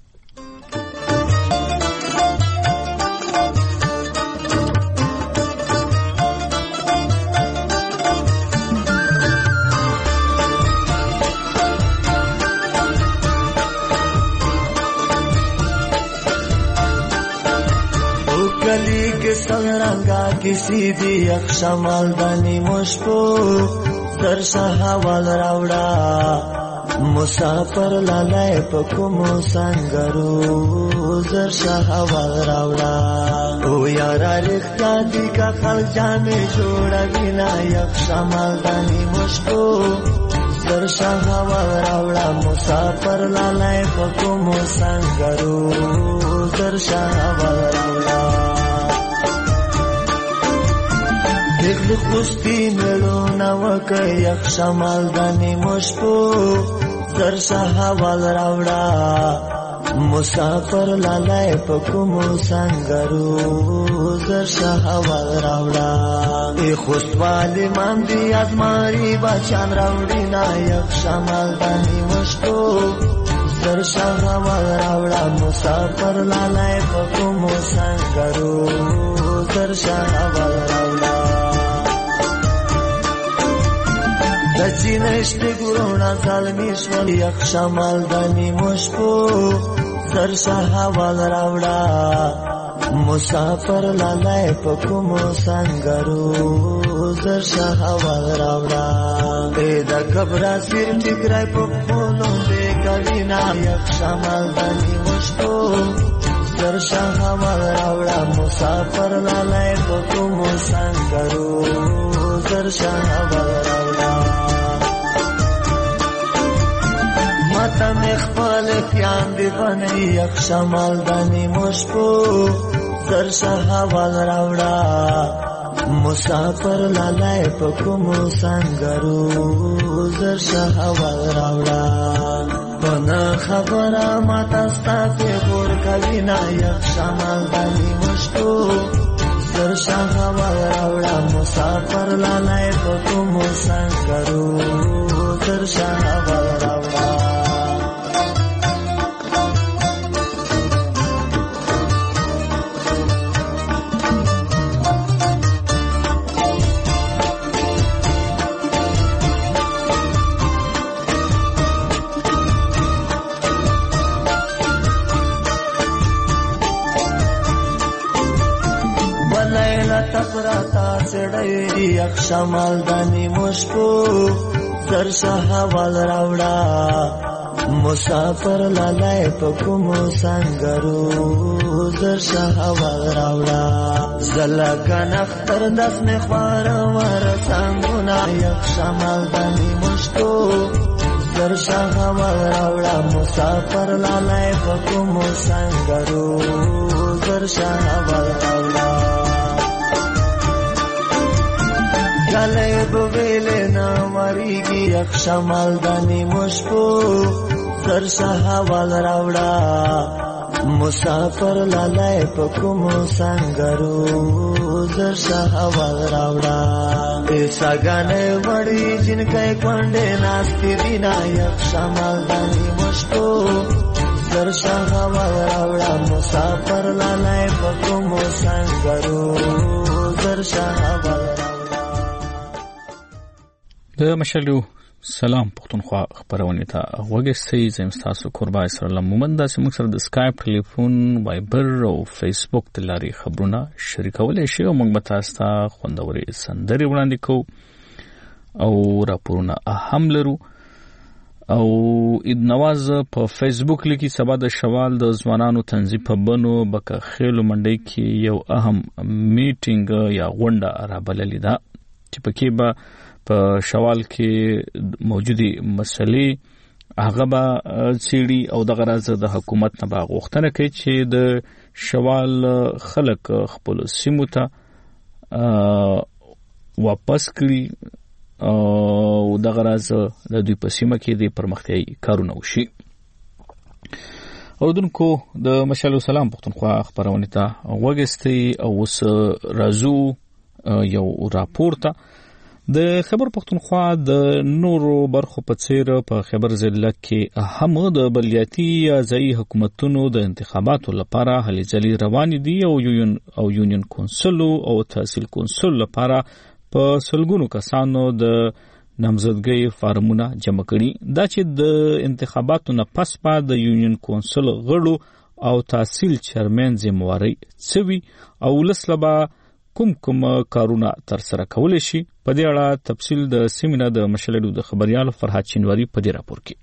गली के संगरंगा किसी भी अक्षमाल दानी मुश्को दर्शा हवाल रावड़ा मुसाफर लालाय पकुमो संगरू दर्शा हवाल रावड़ा ओ यारा रिख्ता दी का खल जामे जोड़ा बिना अक्षमाल दानी मुश्को दर्शा हवाल रावड़ा मुसाफर लालाय पकुमो संगरू दर्शा हवाल रावड़ा दिल खुस्ती मिलो नवक यक शमाल दानी मुश्को दर्शा हवाल रावड़ा मुसाफर लालाय पकुमो संगरू दर्शा हवाल रावड़ा ए खुस्त वाले मांदी आजमारी बाचान रावड़ी ना यक शमाल दानी मुश्को दर्शा हवाल रावड़ा मुसाफर लालाय पकुमो संगरू दर्शा हवाल रावड़ा दची नष्ट गुरुना झालमीश्वर यक्षा मालदानी मुश्को दर्शा हवाल रावड़ा मुसाफर लालाय पकुमो संगरू दर्शा हवाल रावड़ा बेदा कबरा सिर टिकराय पकोलो दे कविना यक्षा मालदानी मुश्को दर्शा हवाल रावड़ा मुसाफर लालाय पकुमो संगरू दर्शा हवाल रावड़ा ماتم خپل پیان دی بنی یک شمال دنی مشپو زرشه حوال راوڑا مسافر لالای پکمو سنگرو زرشه حوال راوڑا بنا خبر ماتا ستافی بور کوینا یک شمال دنی مشپو زرشه حوال راوڑا مسافر لالای پکمو سنگرو زرشه حوال راوڑا تپراتا سڑی یک شمال دانی مشکو زرشا حوال راوڑا مسافر لالای پکمو سنگرو زرشا حوال راوڑا زلگان اختر دست میں خوار ور سنگونا یک شمال دانی مشکو زرشا حوال راوڑا مسافر لالای پکمو سنگرو زرشا حوال راوڑا گلے بویلے نامریگی یک شمال دانی مشکو زرشا حوال راوڑا مسافر لالای پکمو سنگرو زرشا حوال راوڑا ایسا گانے وڑی جن کے کنڈے ناستی دینا یک شمال دانی مشکو زرشا حوال راوڑا مسافر لالای پکمو سنگرو زرشا حوال راوڑا. د مشالو سلام پښتونخوا خبرونه ته وګورئ. زم تاسو قربا اسرائیل مومند د سیمو سره د اسکایپ ټلیفون وایبر او فیسبوک د لاري خبرونه شریکول شي او موږ تاسو ته خوندوري سندري وړاندې کوو او راپورونه اهم لرو. او اید نواز په فیسبوک لیکي سبا د شوال د ځوانانو تنظیم په بنو بکه خېلو منډي کې یو اهم میټینګ یا غونډه را بللې ده چې پکې به په شوال کې موجودي مسلې هغه به سیړي او د غرض د حکومت نه به غوښتنه کوي چې د شوال خلک خپل سیمو ته واپس کړي او د غرض د دوی په سیمه کې د پرمختیايي کارونه وشي. اوردونکو د مشالو سلام پښتونخوا خبرونه ته وګورئ او اوس راځو یو راپور ته. د خبر پښتونخوا د نورو برخو په څیر په خبر ضلع کې هم د بلدیاتي ځایي حکومتونو د انتخاباتو لپاره هلې ځلې روانې دي او یونین او یونین کونسل او تحصیل کونسل لپاره په سلګونو کسانو د نامزدګۍ فارمونه جمع کړي. دا چې د انتخاباتو نه پس پا د یونین کونسل غړو او تحصیل چیرمن ذمہواری څوي او لسلبا کوم کوم کارونه تر سره کول شي. په دې اړه تفصیل د سیمینار د مشلډو د خبريال فرحات چینواری په دې راپور کې.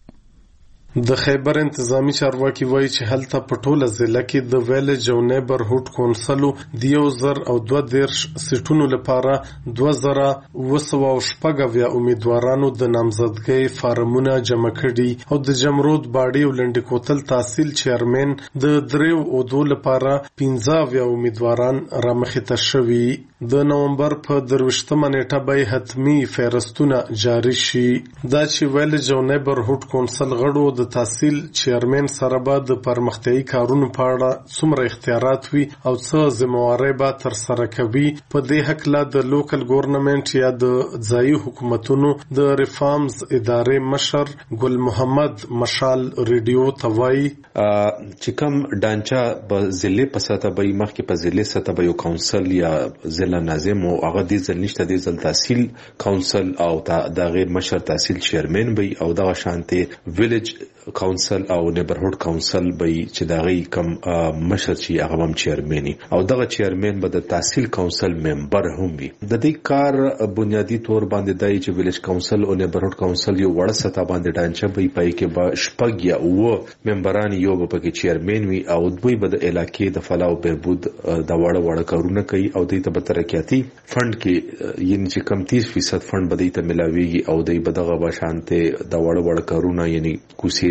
د خیبر انتظامی چارواکي وایي چې هلته په ټوله ضلع کې د ویلج او نیبرهوډ کونسلو د یو زر او دوه دیرش سیټونو لپاره دوه زره اوه سوه او شپږ اویا امیدوارانو د نامزدګۍ فارمونه جمع کړي او د جمرود باډي او لنډي کوتل تحصیل چیرمن د دریو اودو لپاره پنځه اویا امیدواران رامخې ته شوي. د نومبر په درویشتمه نیټه به حتمي فهرستونه جاري شي. دا چې ویلج او نیبرهوډ کونسل غړو د تحصیل چیرمن سره به د پرمختیايي کارونو په اړه څومره اختیارات وي او څه ذمہواری به تر سره کوي. په دې حق لا د لوکل ګورنمنت یا د ځایي حکومتونو د ریفارمز ادارې مشر ګل محمد مشال ریډیو توای چې کوم ډانچا په ضلع په سطح به مخکې په ضلع سطح به یو کونسل یا ضلع ناظم او هغه د ځل نشته د ځل تحصیل کونسل او د غیر مشر تحصیل چیرمن به او د شانته ویلیج کونسل او نیبرهوډ کونسل به چې دغه کم مشر چې هغه هم چیرمن او دغه چیرمن به د تحصیل کونسل ممبر هم وي. د دې کار بنیادی تور باندې دای چې ویلیج کونسل او نیبرهوډ کونسل یو وړ سطح باندې ډانچه به پای کې به شپږ یا اوه ممبران یو به کې چیرمن وي او دوی به د علاقې د فلاح او بهبود د وړ وړ کارونه کوي او د ته ترقیاتی فند کې یعنی چې کم تیس فیصد فند به د ته ملاويږي او د بدغه بشانته د وړ وړ کارونه یعنی کوسي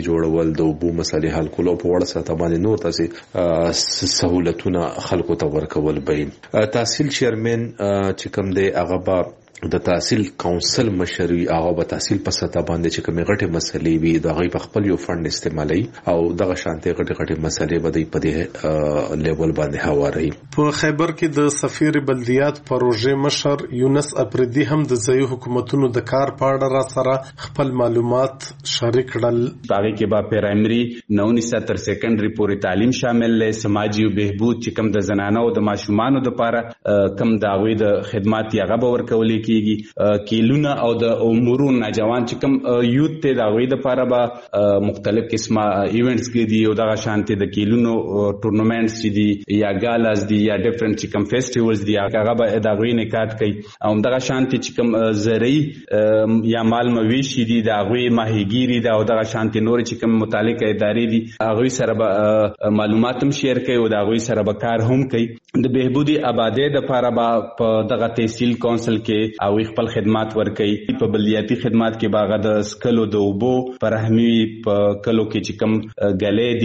لارې جوړول د اوبو مسلې حل کول او په وړ سره باندې نور تاسو سہولتونه خلکو ته ورکول به تحصیل چیرمن چې کوم دی هغه به د تحصیل کونسل مشروي هغه به تحصیل په سطح باندې چې کومې غټه مسلې وي د هغه په خپل یو فند استعمالي او دغه شانتي غټه غټه مسلې به په دې لیول باندې هواري. په خیبر کې د سفیر بلدیات پروژې مشر یونس اپریدي هم د ځایي حکومتونو د کار په اړه را سره خپل معلومات شریک کړل. هغه کې به پرایمري نونیسه تر سیکنډري پورې تعلیم شامل دی، سماجی او بهبود چې کوم د زنانو او د ماشومانو لپاره کوم د هغوی د خدمات یې هغه به ورکول کېږي. کیلونه او د امورو ناجوان چې کوم یوت ته د هغوی لپاره به مختلف قسمه ایونټس کې دي او دغه شانتي د کیلونو ټورنمنټس چې دي یا ګالاز دي یا ډیفرنٹ چې کوم فیسټیوالز دي هغه به د هغوی نکات کوي او دغه شانتي چې کوم زرعي یا مال مویشي دي د هغوی ماهیګیري ده او دغه شانتي نور چې کوم متعلقه ادارې دي هغوی سره به معلومات هم شیر کوي او د هغوی سره به کار هم کوي. د بهبودي آبادۍ لپاره به په دغه تحصیل کونسل کې او خپل خدمات ورکړي. په بلدیاتي خدمات کې باغ د سکلو د اوبو پرهمي په کلو کې چې کوم غلې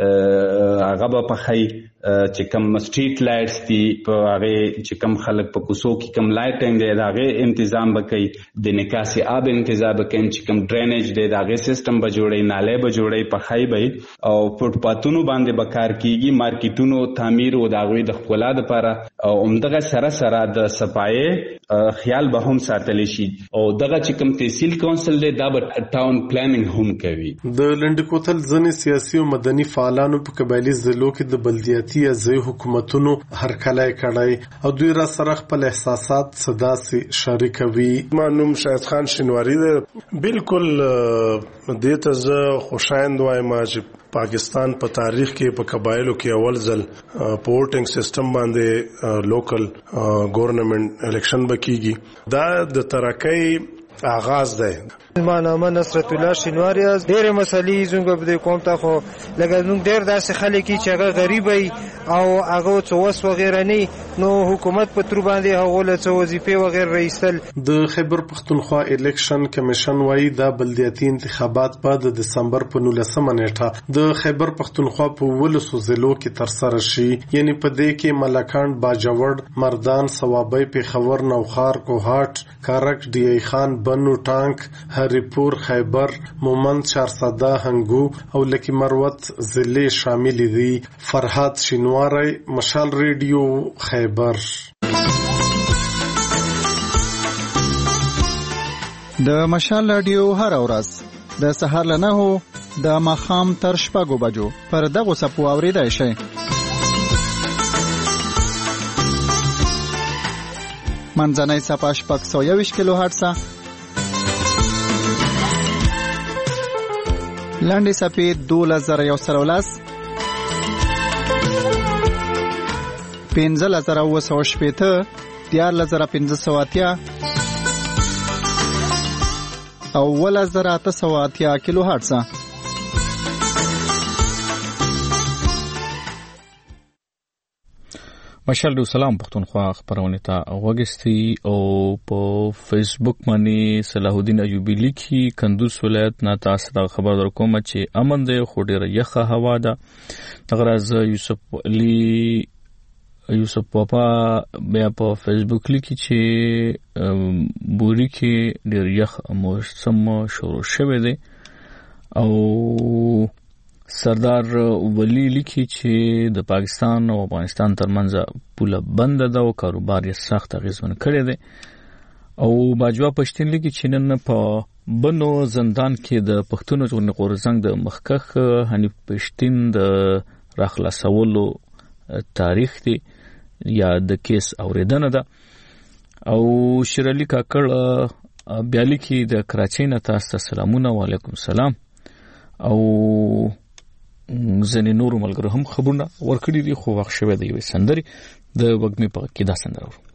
دي هغه به په خی چې کوم سټریټ لایټس دي په هغه چې کوم خلک په کوڅو کې کوم لایټینګ دی دا هغه تنظیم وکړي، د نکاسي آب تنظیم وکړي چې کوم ډرینیج دی دا هغه سیستم به جوړي، نالې به جوړي، په خی به او فوټ پاتونو باندې به کار کیږي، مارکیټونو تعمیر او د هغوی د ښکلا لپاره او همدغه سره سره د صفایي خیال به هم ساتل شي او دغه چې کوم تحصیل کونسل دی دا به ټاون پلانینګ هم کوي. د لنډکوتل ځنې سیاسي او مدني فعالانو په قبایلي ضلعو کې د بلدیاتي ځایي حکومتونو هرکلی کړی او دوی را سره خپل احساسات صداسې شریکوي. ما نوم شاهد خان شینواری دی. بالکل دې ته زه خوشایند وایم چې پاکستان په تاریخ کې په قبایلو کې اول ځل په ووټینګ سیستم باندې لوکل ګورنمنت الیکشن بکیږي. دا د ترقۍ آغاز دی. ما نامه نصرت الله شینواری است. ډېر مسلې زموږ په قوم ته خو لکه زموږ ډېر داسې خلک چې هغه غریب وي او هغه څه وس وغیره نه نو حکومت په تر باندې هغه له څه وظیفې وغیره رئیسل. د خیبر پختونخوا الیکشن کمیشن وايي دا بلدیاتي انتخابات په د دسمبر په نولسمه نیټه د خیبر پختونخوا په ولسو ضلعو کې ترسره شي. یعنی په دې کې ملکان، باجوړ، مردان، صوابۍ، پیښور، نوخار، کوهاټ، کارک، ډی ای خان، بنو، ټانک، هریپور، خیبر، مومند، چارسده، هنګو او لکی مروت ضلع شامل دي. فرحات شینواری، مشال ریډیو، خیبر. د مشال رادیو هر ورځ د سهار له نهو د ماښام تر شپږو بجو پر دغو څپو اورېدای شئ. منځنۍ څپه شپږ سوه یوویشت کیلو هرټزه، لنډې څپې دولس زره یو سل او لس، پنځلس زره اووه سوه شپېته، دیارلس زره پنځه سوه اتیا او اوولس زره اته سوه اتیا کیلو هرټزه. مشال دو سلام پختونخوا خبرونه ته وګستي او په فیسبوک باندې صلاح الدین ایوبی لیکي کندوز ولایت نه تاسو ته خبر درکوم چې امن دی خو ډیره یخه هوا ده. غراز یوسف علي یوسف پاپا بیا په فیسبوک لیکي چې بوري کې ډیر یخ موسم شروع شوه دی او سردار ولی لیکي چې د پاکستان او افغانستان ترمنځ پوله بند ده او کاروبار یې سخت اغیزمن کړی دی. او باجوا پښتون لیکي چې نن په بنو زندان کې د پښتون ژغورنې غورځنګ د مخکښ حنیف پښتون د راخلاصولو تاریخ دی یا د کیس اوریدنه ده. او شیرعلی کاکړ بیا لیکي د کراچۍ نه تاسو ته سلامونه، وعلیکم السلام. او ځینې نورو ملګرو هم خبرونه ورکړي دي خو وخت شوی دی یوې سندرې د وږمې په کې دا سندره ورو.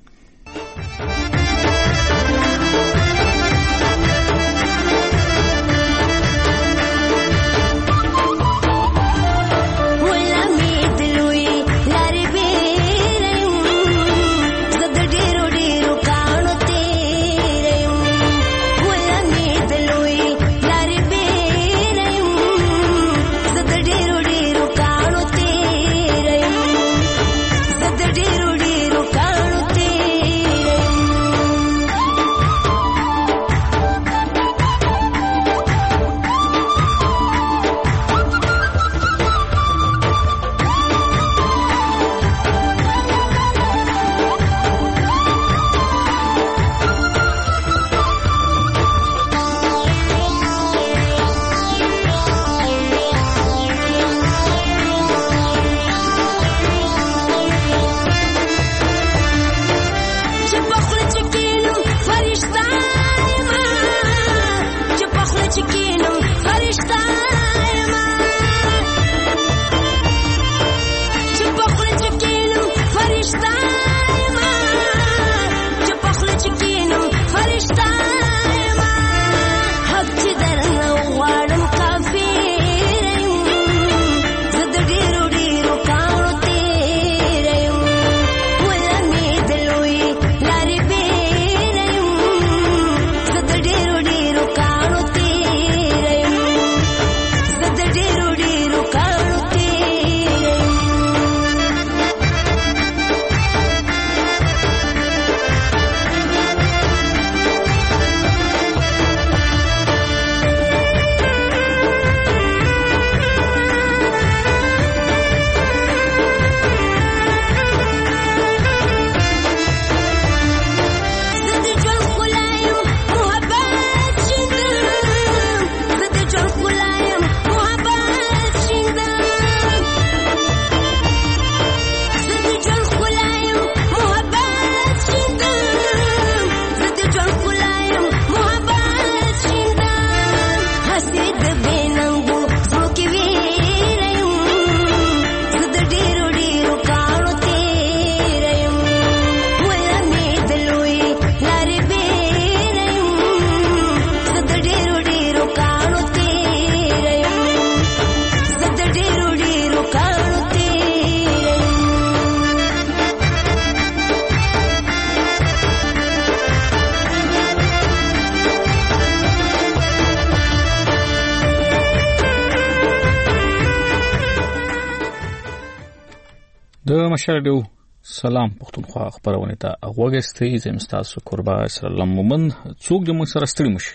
د مشاهده سلام پښتونخوا خبرونه ته غوږستئ زم تاسو قربا سلام مومن څوک د مو سره ستړي مشي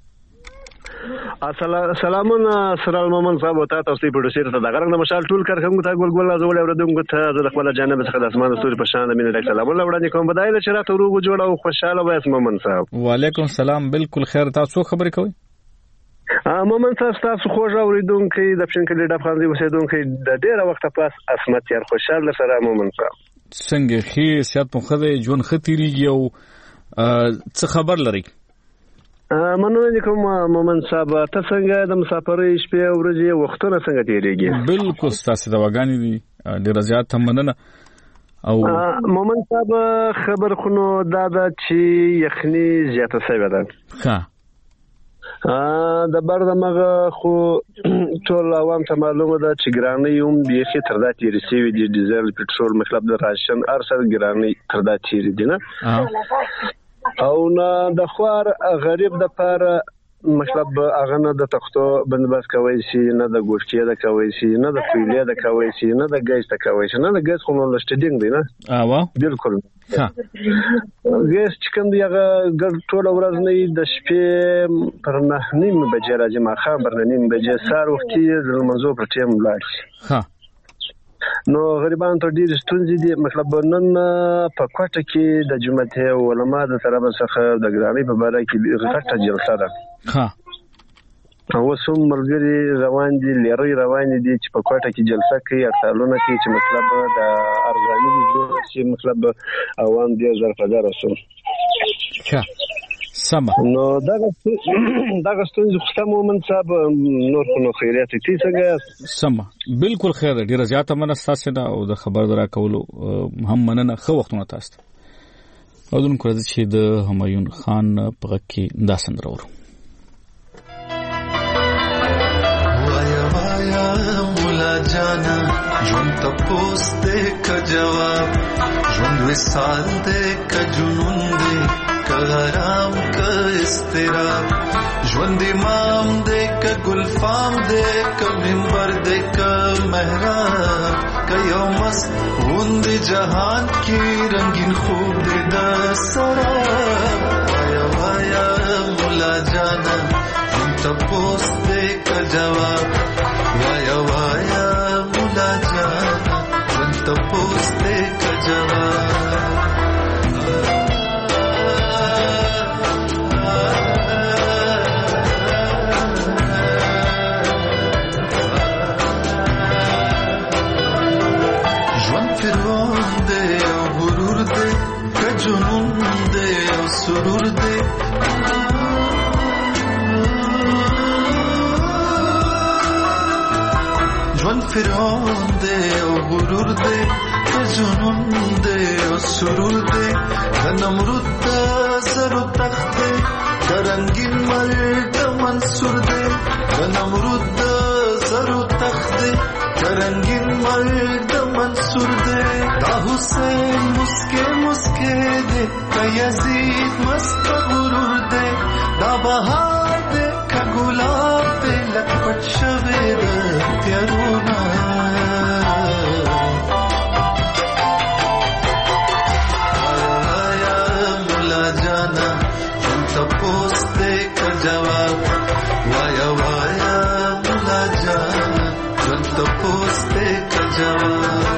سلامونه سره مومن صاحب او تاسو په پروډوسر ته دا غرنګ مشال ټول کارکونکو ته ګول ګول زول اوردونکو ته د خپل جانب څخه د اسمان ستوري په شان د مینې ډک سلامونه وړاندې کوم بدایله چې راته ورو جوړه او خوشاله وایس مومن صاحب وعلیکم السلام بالکل خیر تاسو خبرې کوئ مومن صاحب تاسو خوږ اوریدونکو د پښین کې د افغاني اوسیدونکو د ډیره وخت پاس اسمت یار خوشاله سره مومن صاحب څنګه خې سیات په خده جون خطيري او څه خبر لري مننه کوم مومن صاحب ته څنګه د مسافرۍ شپې ورځې وختونه څنګه تیریږي بالکل تاسو د وګانی دي ډیر زیات مننه او مومن صاحب خبر خونو دا د چې یخني زیاته شوی ده ها د بردمغه خو ټول عوام ته معلومه ده چې ګرانۍ هم بیخي تر دا تیری سوي دي ډیزل پټرول مطلب د راشن ارسل ګرانۍ تر دا تیری دي نه او نه د خوار غریب د پاره مطلب هغه نه د تختو بندوبست کوي شي نه د ګوشتي د کوي شي نه د فیلې د کوي شي نه د ګیس د کوي شي نه د ګیس خو نو لشتډینګ دی نه اوا بالکل ها ګیس چې کوم دی هغه ګر ټول ورځ نه د شپې پر نه نیم بجې راځي ما خبر نه نیم بجې سار وختي د منځو پر ټیم لاړ ها نو غریبان ته ډیر ستونزې دي مطلب نن په کوټه کې د جمعې علماء د طرف څخه د ګرانۍ په اړه کې غټه جلسه ده ها او سم مرګري روان دي لری روان دي چې په کوټه کې جلسه کوي ارتالونه کوي چې مطلب د ارزاني جوړ شي مطلب عوام دې زرفدار وسو ښه سما نو دا دا ستونزې خو مومن صاحب نور نو خیرات دي څنګه سما بالکل خیر ډیر زیاته منستاسه دا او د خبر درا کولو هم مننه خو وختونه تاسو او دن کړه چې د همایون خان په کې دا سندره ورو مولا جانا جون تپوس دے کا جواب جون وصال دے کا جنون دے کا غرام کا استراب جون امام دے کا گلفام دے کا منبر دے کا محراب کا یوم مست وند جہان کی رنگین خوب دے دا سراب وایا وایا مولا جانا جون تپوس دے کا جواب وایا وایا مولا جانا جن تپوس دے کا جواب جن فرعون دے او غرور دے کا جنون دے او سرور دے ژوند فرعون دی او غرور دی که جنون دی او سرور دی که نمرود د زرو تخت دی که رنگین مرد منصور دی که نمرود د زرو تخت دی که رنگین مرد منصور دی دا حسین مسکے مسکے دی که یزید مست غرور دی دا بهار دی که گلاب دی لک پټ شوی د تیرونا آیا مولا جانا ژوند تپوس دی که جواب وایا وایا مولا جانا ژوند تپوس دی که جواب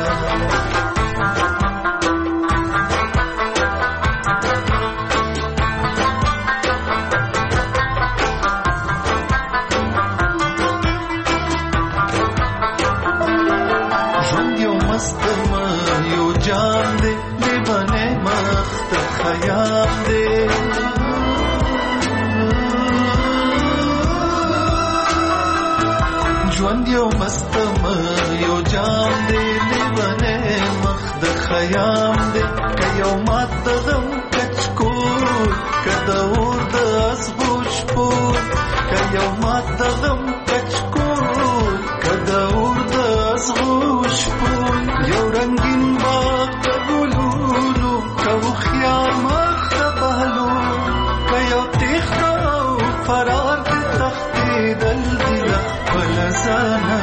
ژوند یو مستم یو جام دی لیوانه مخ د خیام دی که یو مات د غم کچکول که د اور د ازغو شپول که یو مات د غم کچکول که د اور د ازغو شپول یو رنگین باغ د ګلونو که هوښیار مخ د بهلول که یو تیښته او فرار د تښتېدل دي له خپله ځانه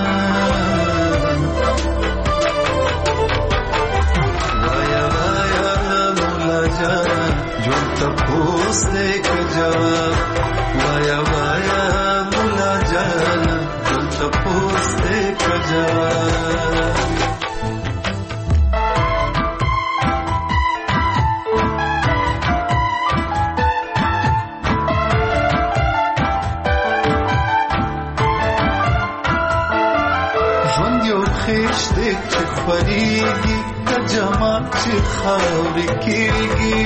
وایا وایا مولا جانه ژوند تپوس دی که جواب وایا وایا مولا جانه ژوند تپوس دی که جواب خشته چې خوريږي که جماعت چې خاورې کېږي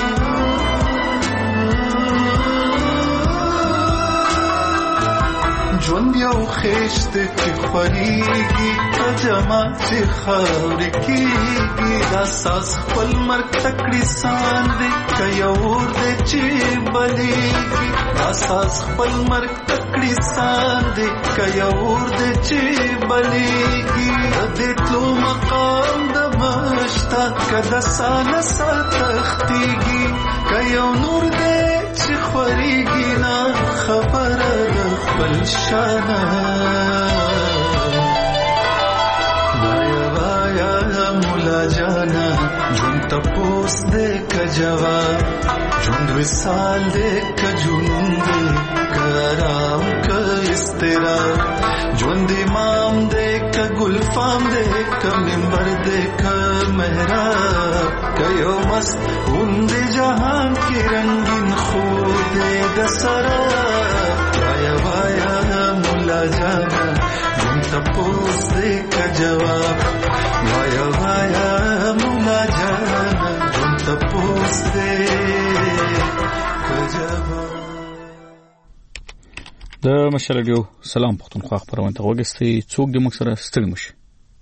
ژوند یو خشته چې خوريږي که جماعت چې خاورې کېږي دا ساز خپل مرګ تکړې سان دی که یو اور دی چې بلیږي دا ساز خپل مرګ تکړې سان دی که یو اور دی چې بلیږي د دې تلو مقام د مشته که د سانه سر تختیږي که یو نور دی چې خوريږي نه خبره د خپل شانه وایا وایا مولا جانا ژوند تپوس دی که جواب ژوند وصال دی که جنون دی که آرام که اضطراب ژوند امام دی که گلفام دی که منبر دی که محراب که یو مست غوند جهان کې رنگین خور دی د سراب وایا وایا مولا جانا ژوند تپوس دی که جواب وایا وایا مولا جانا ژوند تپوس دی که جواب د مشال رادیو سلام پښتونخوا خبرونه ته وګورئ څوک د موږ سره ستړي مشي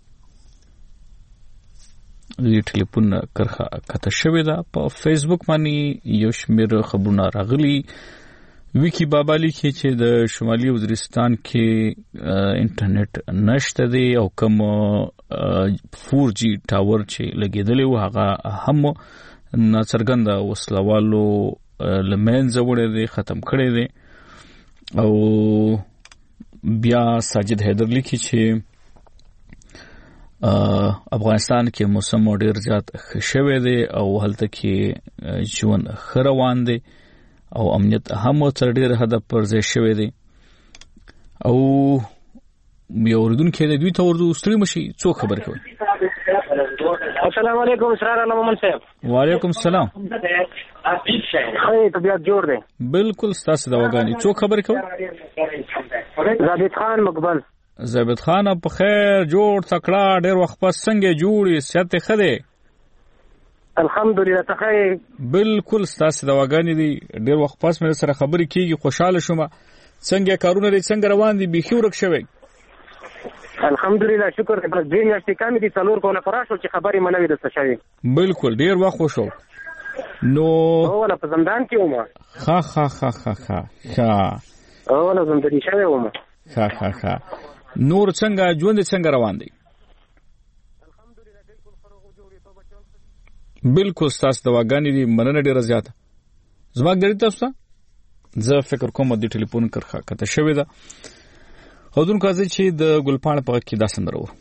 لی ټلیفون کرخه کته شوې ده په فیسبوک باندې یو شمېر خبرونه راغلي ویکی بابا لیکي چې د شمالي وزیرستان کې انټرنیټ نشته دی او کوم فور جی ټاور چې لګیدلی و هغه هم ناڅرګنده وسلوالو لمنځه وړی دی ختم کړی دی او بیا ساجد حیدر لیکي چې افغانستان کې موسم ډیر زیات خشوي دی او هلته کې ژوند خروان دی او امنیت هم تر ډیر حد پر ځای شوی دی او یو اردوونکو د دوی ته ورته ستړي مشي څو خبر کوي السلام علیکم اسرار الله مومن صاحب وعلیکم السلام خیر طبیعت جوړ دی بالکل ستاسو د وګانی څو خبر کوي ثابت خان مقبل ثابت خان په خیر جوړ تکړه ډیر وخت پس څنګه جوړي صحت ښه دی الحمدلله تخیر بالکل ستاسو د وګانی دی ډیر وخت پس مې سره خبرې کیږي خوشاله شوم څنګه کارونه لري څنګه روان دي بيخي ورک شوی الحمدلله شکر بس دې میاشتې کمې دي څلور کونه پوره شو چې خبرې منوي د څه شوي. بالکل ډیر وخت وشو نو اوله په زندان کې وم. ها ها ها ها ها ها اوله زنداني شوی وم. ها ها ها نور څنګه ژوند څنګه روان دی؟ بالکل ستاسو دواګانې دي مننه ډیره زیاته. زما ګړی تاسو ته زه فکر کوم د ټلیفون کرخه کته شوې ده او دونکو ځکه چې د ګلپاڼه په کې دا سندره و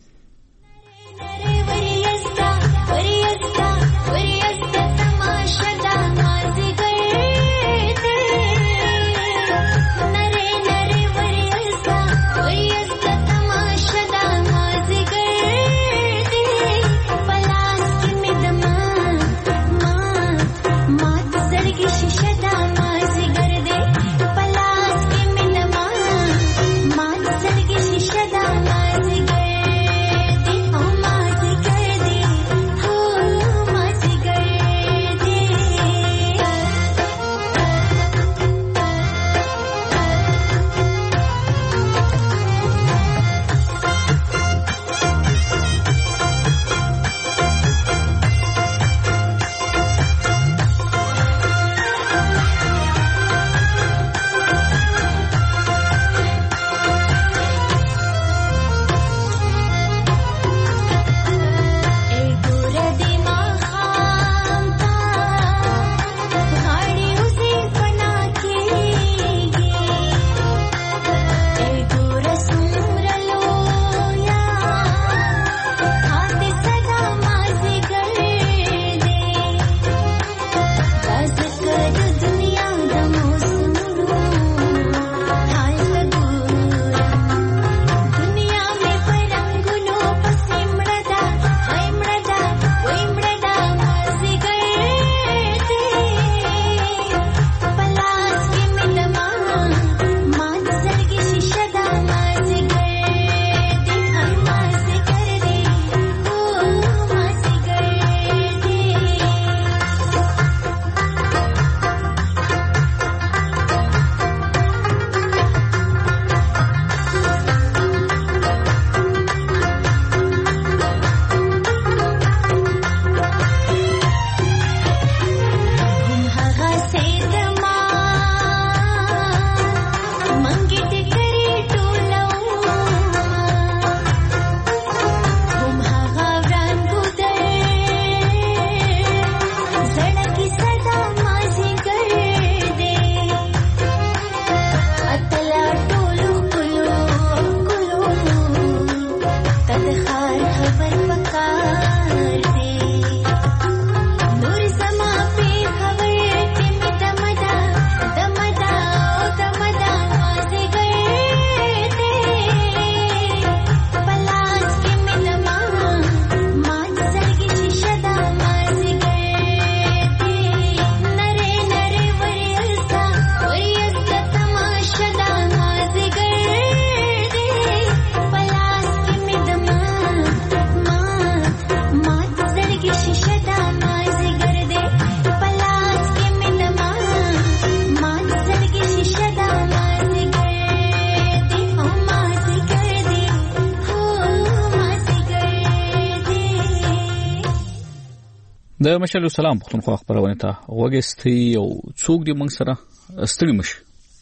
د مشال سلام پښتونخوا خبرونه ته وګستي او څوک دې موږ سره ستړي مش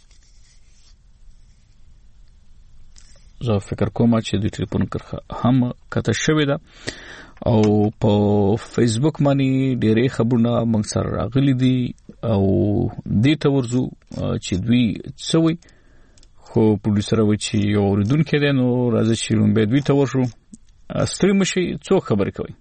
زه فکر کوم چې د ټلیفون کرخه هم کته شوې ده او په فیسبوک باندې ډېرې خبرونه موږ سره راغلي دي او دې ته ورزو چې دوی څوي خو پولیسو راوي چې یو ردونکو دي نو راځي چې لومبه دوی ته ورشو ستړي مشي څوک خبرې کوي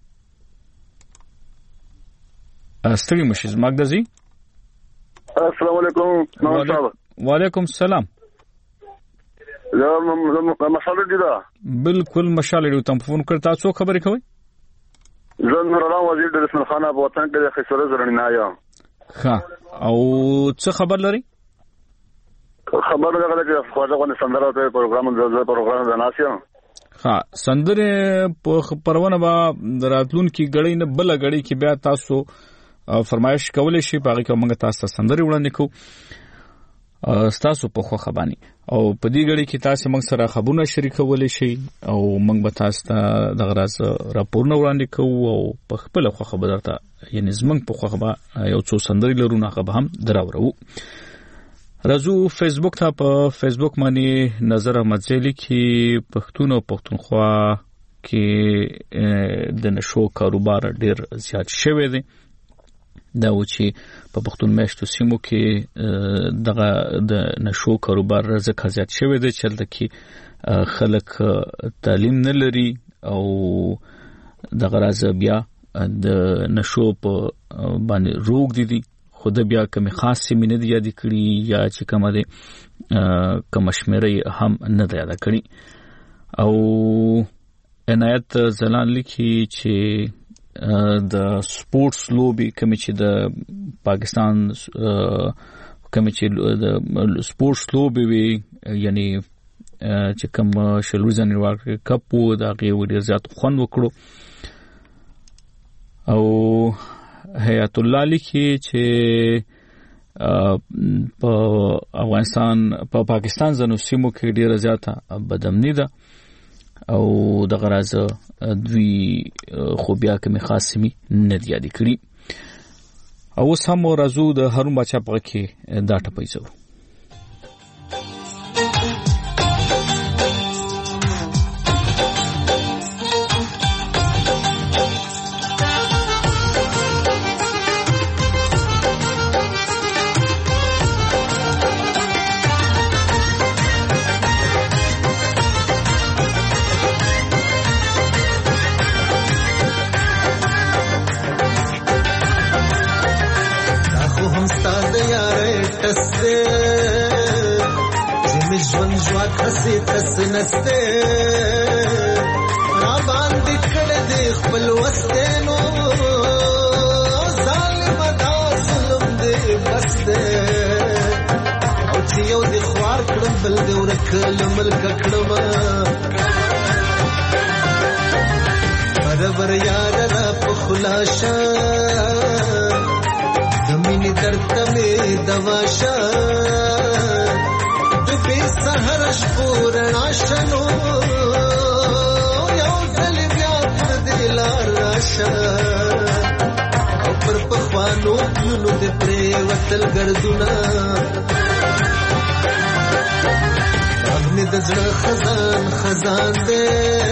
ستړي مشي زماګ دزي. السلام علیکم. وعلیکم السلام. زه مشاله دي دا بالکل مشاله دي تم فون کړ تاسو خبرې کوي. زه نور الله وزیر د رسول خان په وطن کې د خسره زرنی نه یم. ها او څه خبر لري؟ خبر راغله چې خواجه غو سندره ته پروګرام د پروګرام د ناسیو. ها سندره په پرونه با دراتلون کې غړې نه بل غړې کې بیا تاسو فرمایش کولای شي باغی کومه تاسو سندره وړاندې کو ستاسو په خوخه باندې او په دې غړي کې تاسو موږ سره خبرونه شریکولای شئ او موږ به تاسو ته د غراز راپورونه وړاندې کوو او په خپل خوخه به درته یعنی زمنګ په خوخه به یو څو سندري لرونه به هم دراورو. راځو فیسبوک ته. په فیسبوک باندې نظر احمد زیلی کې پښتون او پښتونخوا کې د نشو کاروبار ډیر زیات شوی دی. دا و چې په پښتون میشتو سیمو کې دغه د نشو کاروبار ځکه زیات شوی دی چې دلته کې خلک تعلیم نه لري او دغه راز بیا د نشو په باندې روغ دي خود بیا کوم خاص سیمې نه دی یاد کړی یا چې کومه ده کوم شمیرې هم نه دی یاد کړی. او عنایت زلان لیکي چې د سپورتس لوبي کوم چې د پاکستان کوم چې د سپورتس لوبي وي یعنی چې کوم شلوزن ورک کپ وو دا غي ډیر زیات خوند وکړو. او حیات الله لیکي چې په افغانستان په پاکستان زنو سیمو کې ډیر زیاته بدامنی ده او د غراز دوی خو بیا کوم خاصمي نه دی یاد کړی. او سم راځو د هرون بچا په کې دا ټپې زو. خسي تسنسته را باندې کړه دې خپل وستنو ظالم دا ظلم دې بس دې او چې یو دې خوار کړم بل دې ورکل ملک کړم برابر یار را په خلاصه زمين درد مې دواشه سحر شپور ناشنو یو ځل بیا پر دلار راشه او پر پخوانو نو دې پرې وتل ګرځونا اغنی د زړه خزان خزان دې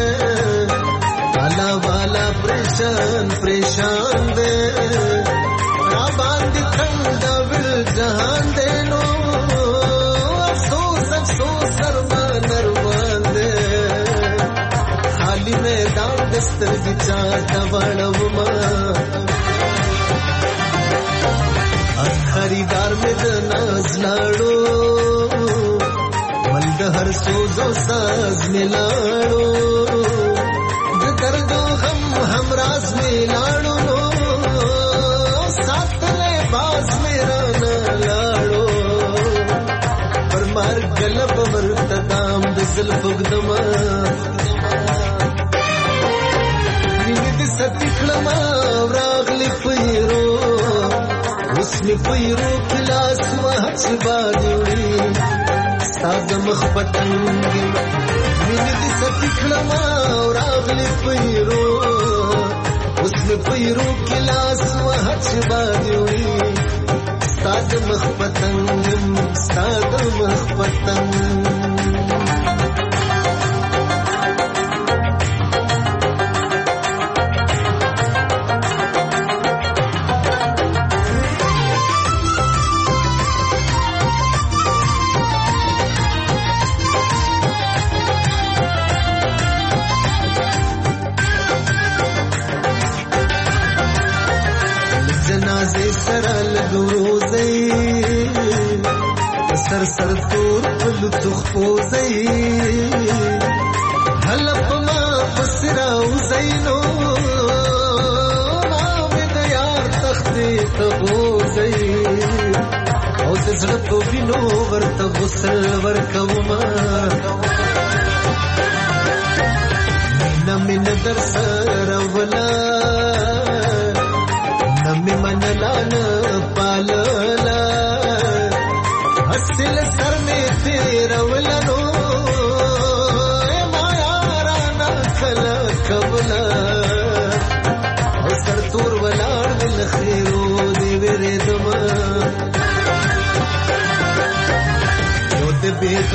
والا والا پریشان پریشان دې را باندې څنګه ول جهان دې نو سو سرما نروان دے خالی میدان دستر کی چاہتا وڑوما خریدار میں دناز لاڑو ملد ہر سوز و ساز میں لاڑو درد و غم ہم راز میں لاڑو ساتھ لے باز میرا نہ لاڑو مار گلب مرتدام د زلف غدما نیند ستخلما راغلی پیرو وسنی پیرو کلاس وحچ باندې ستاد مخبتنګ نیند ستخلما راغلی پیرو وسنی پیرو کلاس وحچ باندې ستاد مخبتنګ ستاد مخبتنګ سر سر تور پل تخوزی حلق ما پسراو زینو نامد یار تختی تبوزی او دزرد بینو ورد غسل ورکوما نمی ندر سر اولا نمی منلان پاللا حسل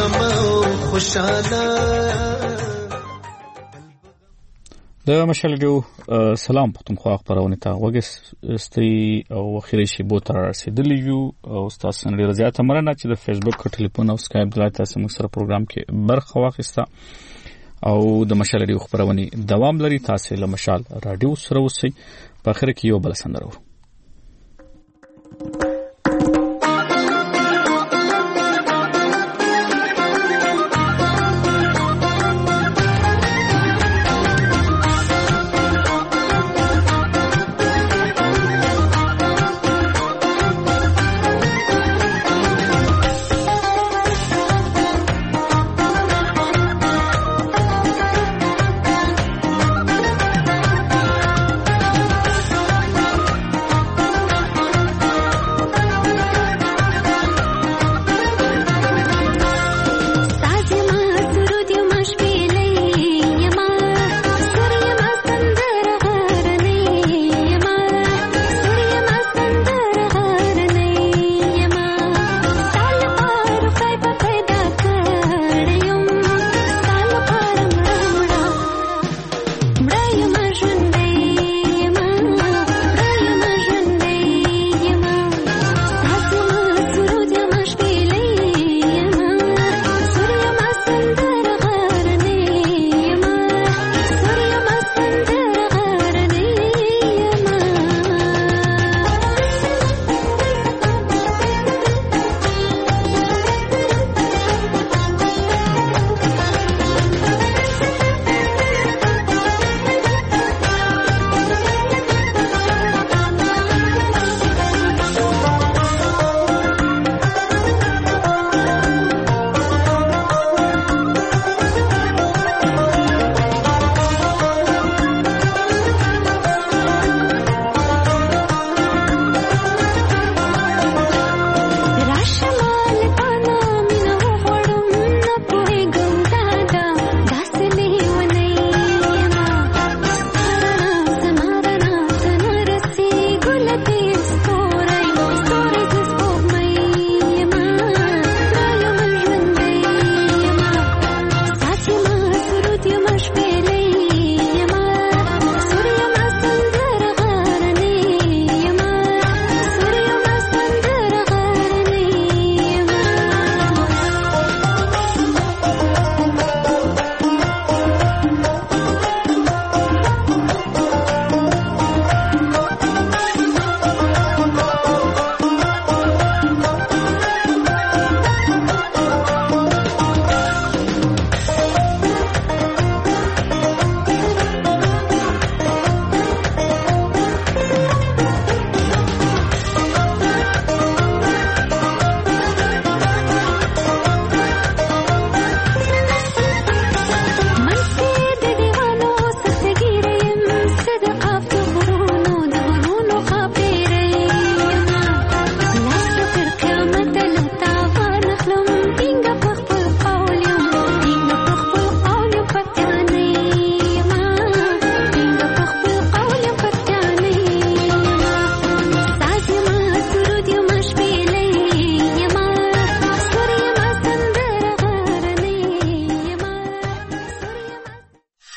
غم خوشاله د مشال جو سلام پختونخوا خبرونه ته وګستي او اخیری شی بو تر رسیدلی یو او تاسو نن ډیر زیات مرنه چې د فیسبوک ټلیفون او سکایپ د تاسو موږ سره پروګرام کې برخه واخیسته او د مشال جو خبرونه دوام لري. تاسو له مشال رادیو سره اوسئ. په اخر کې یو بل سندره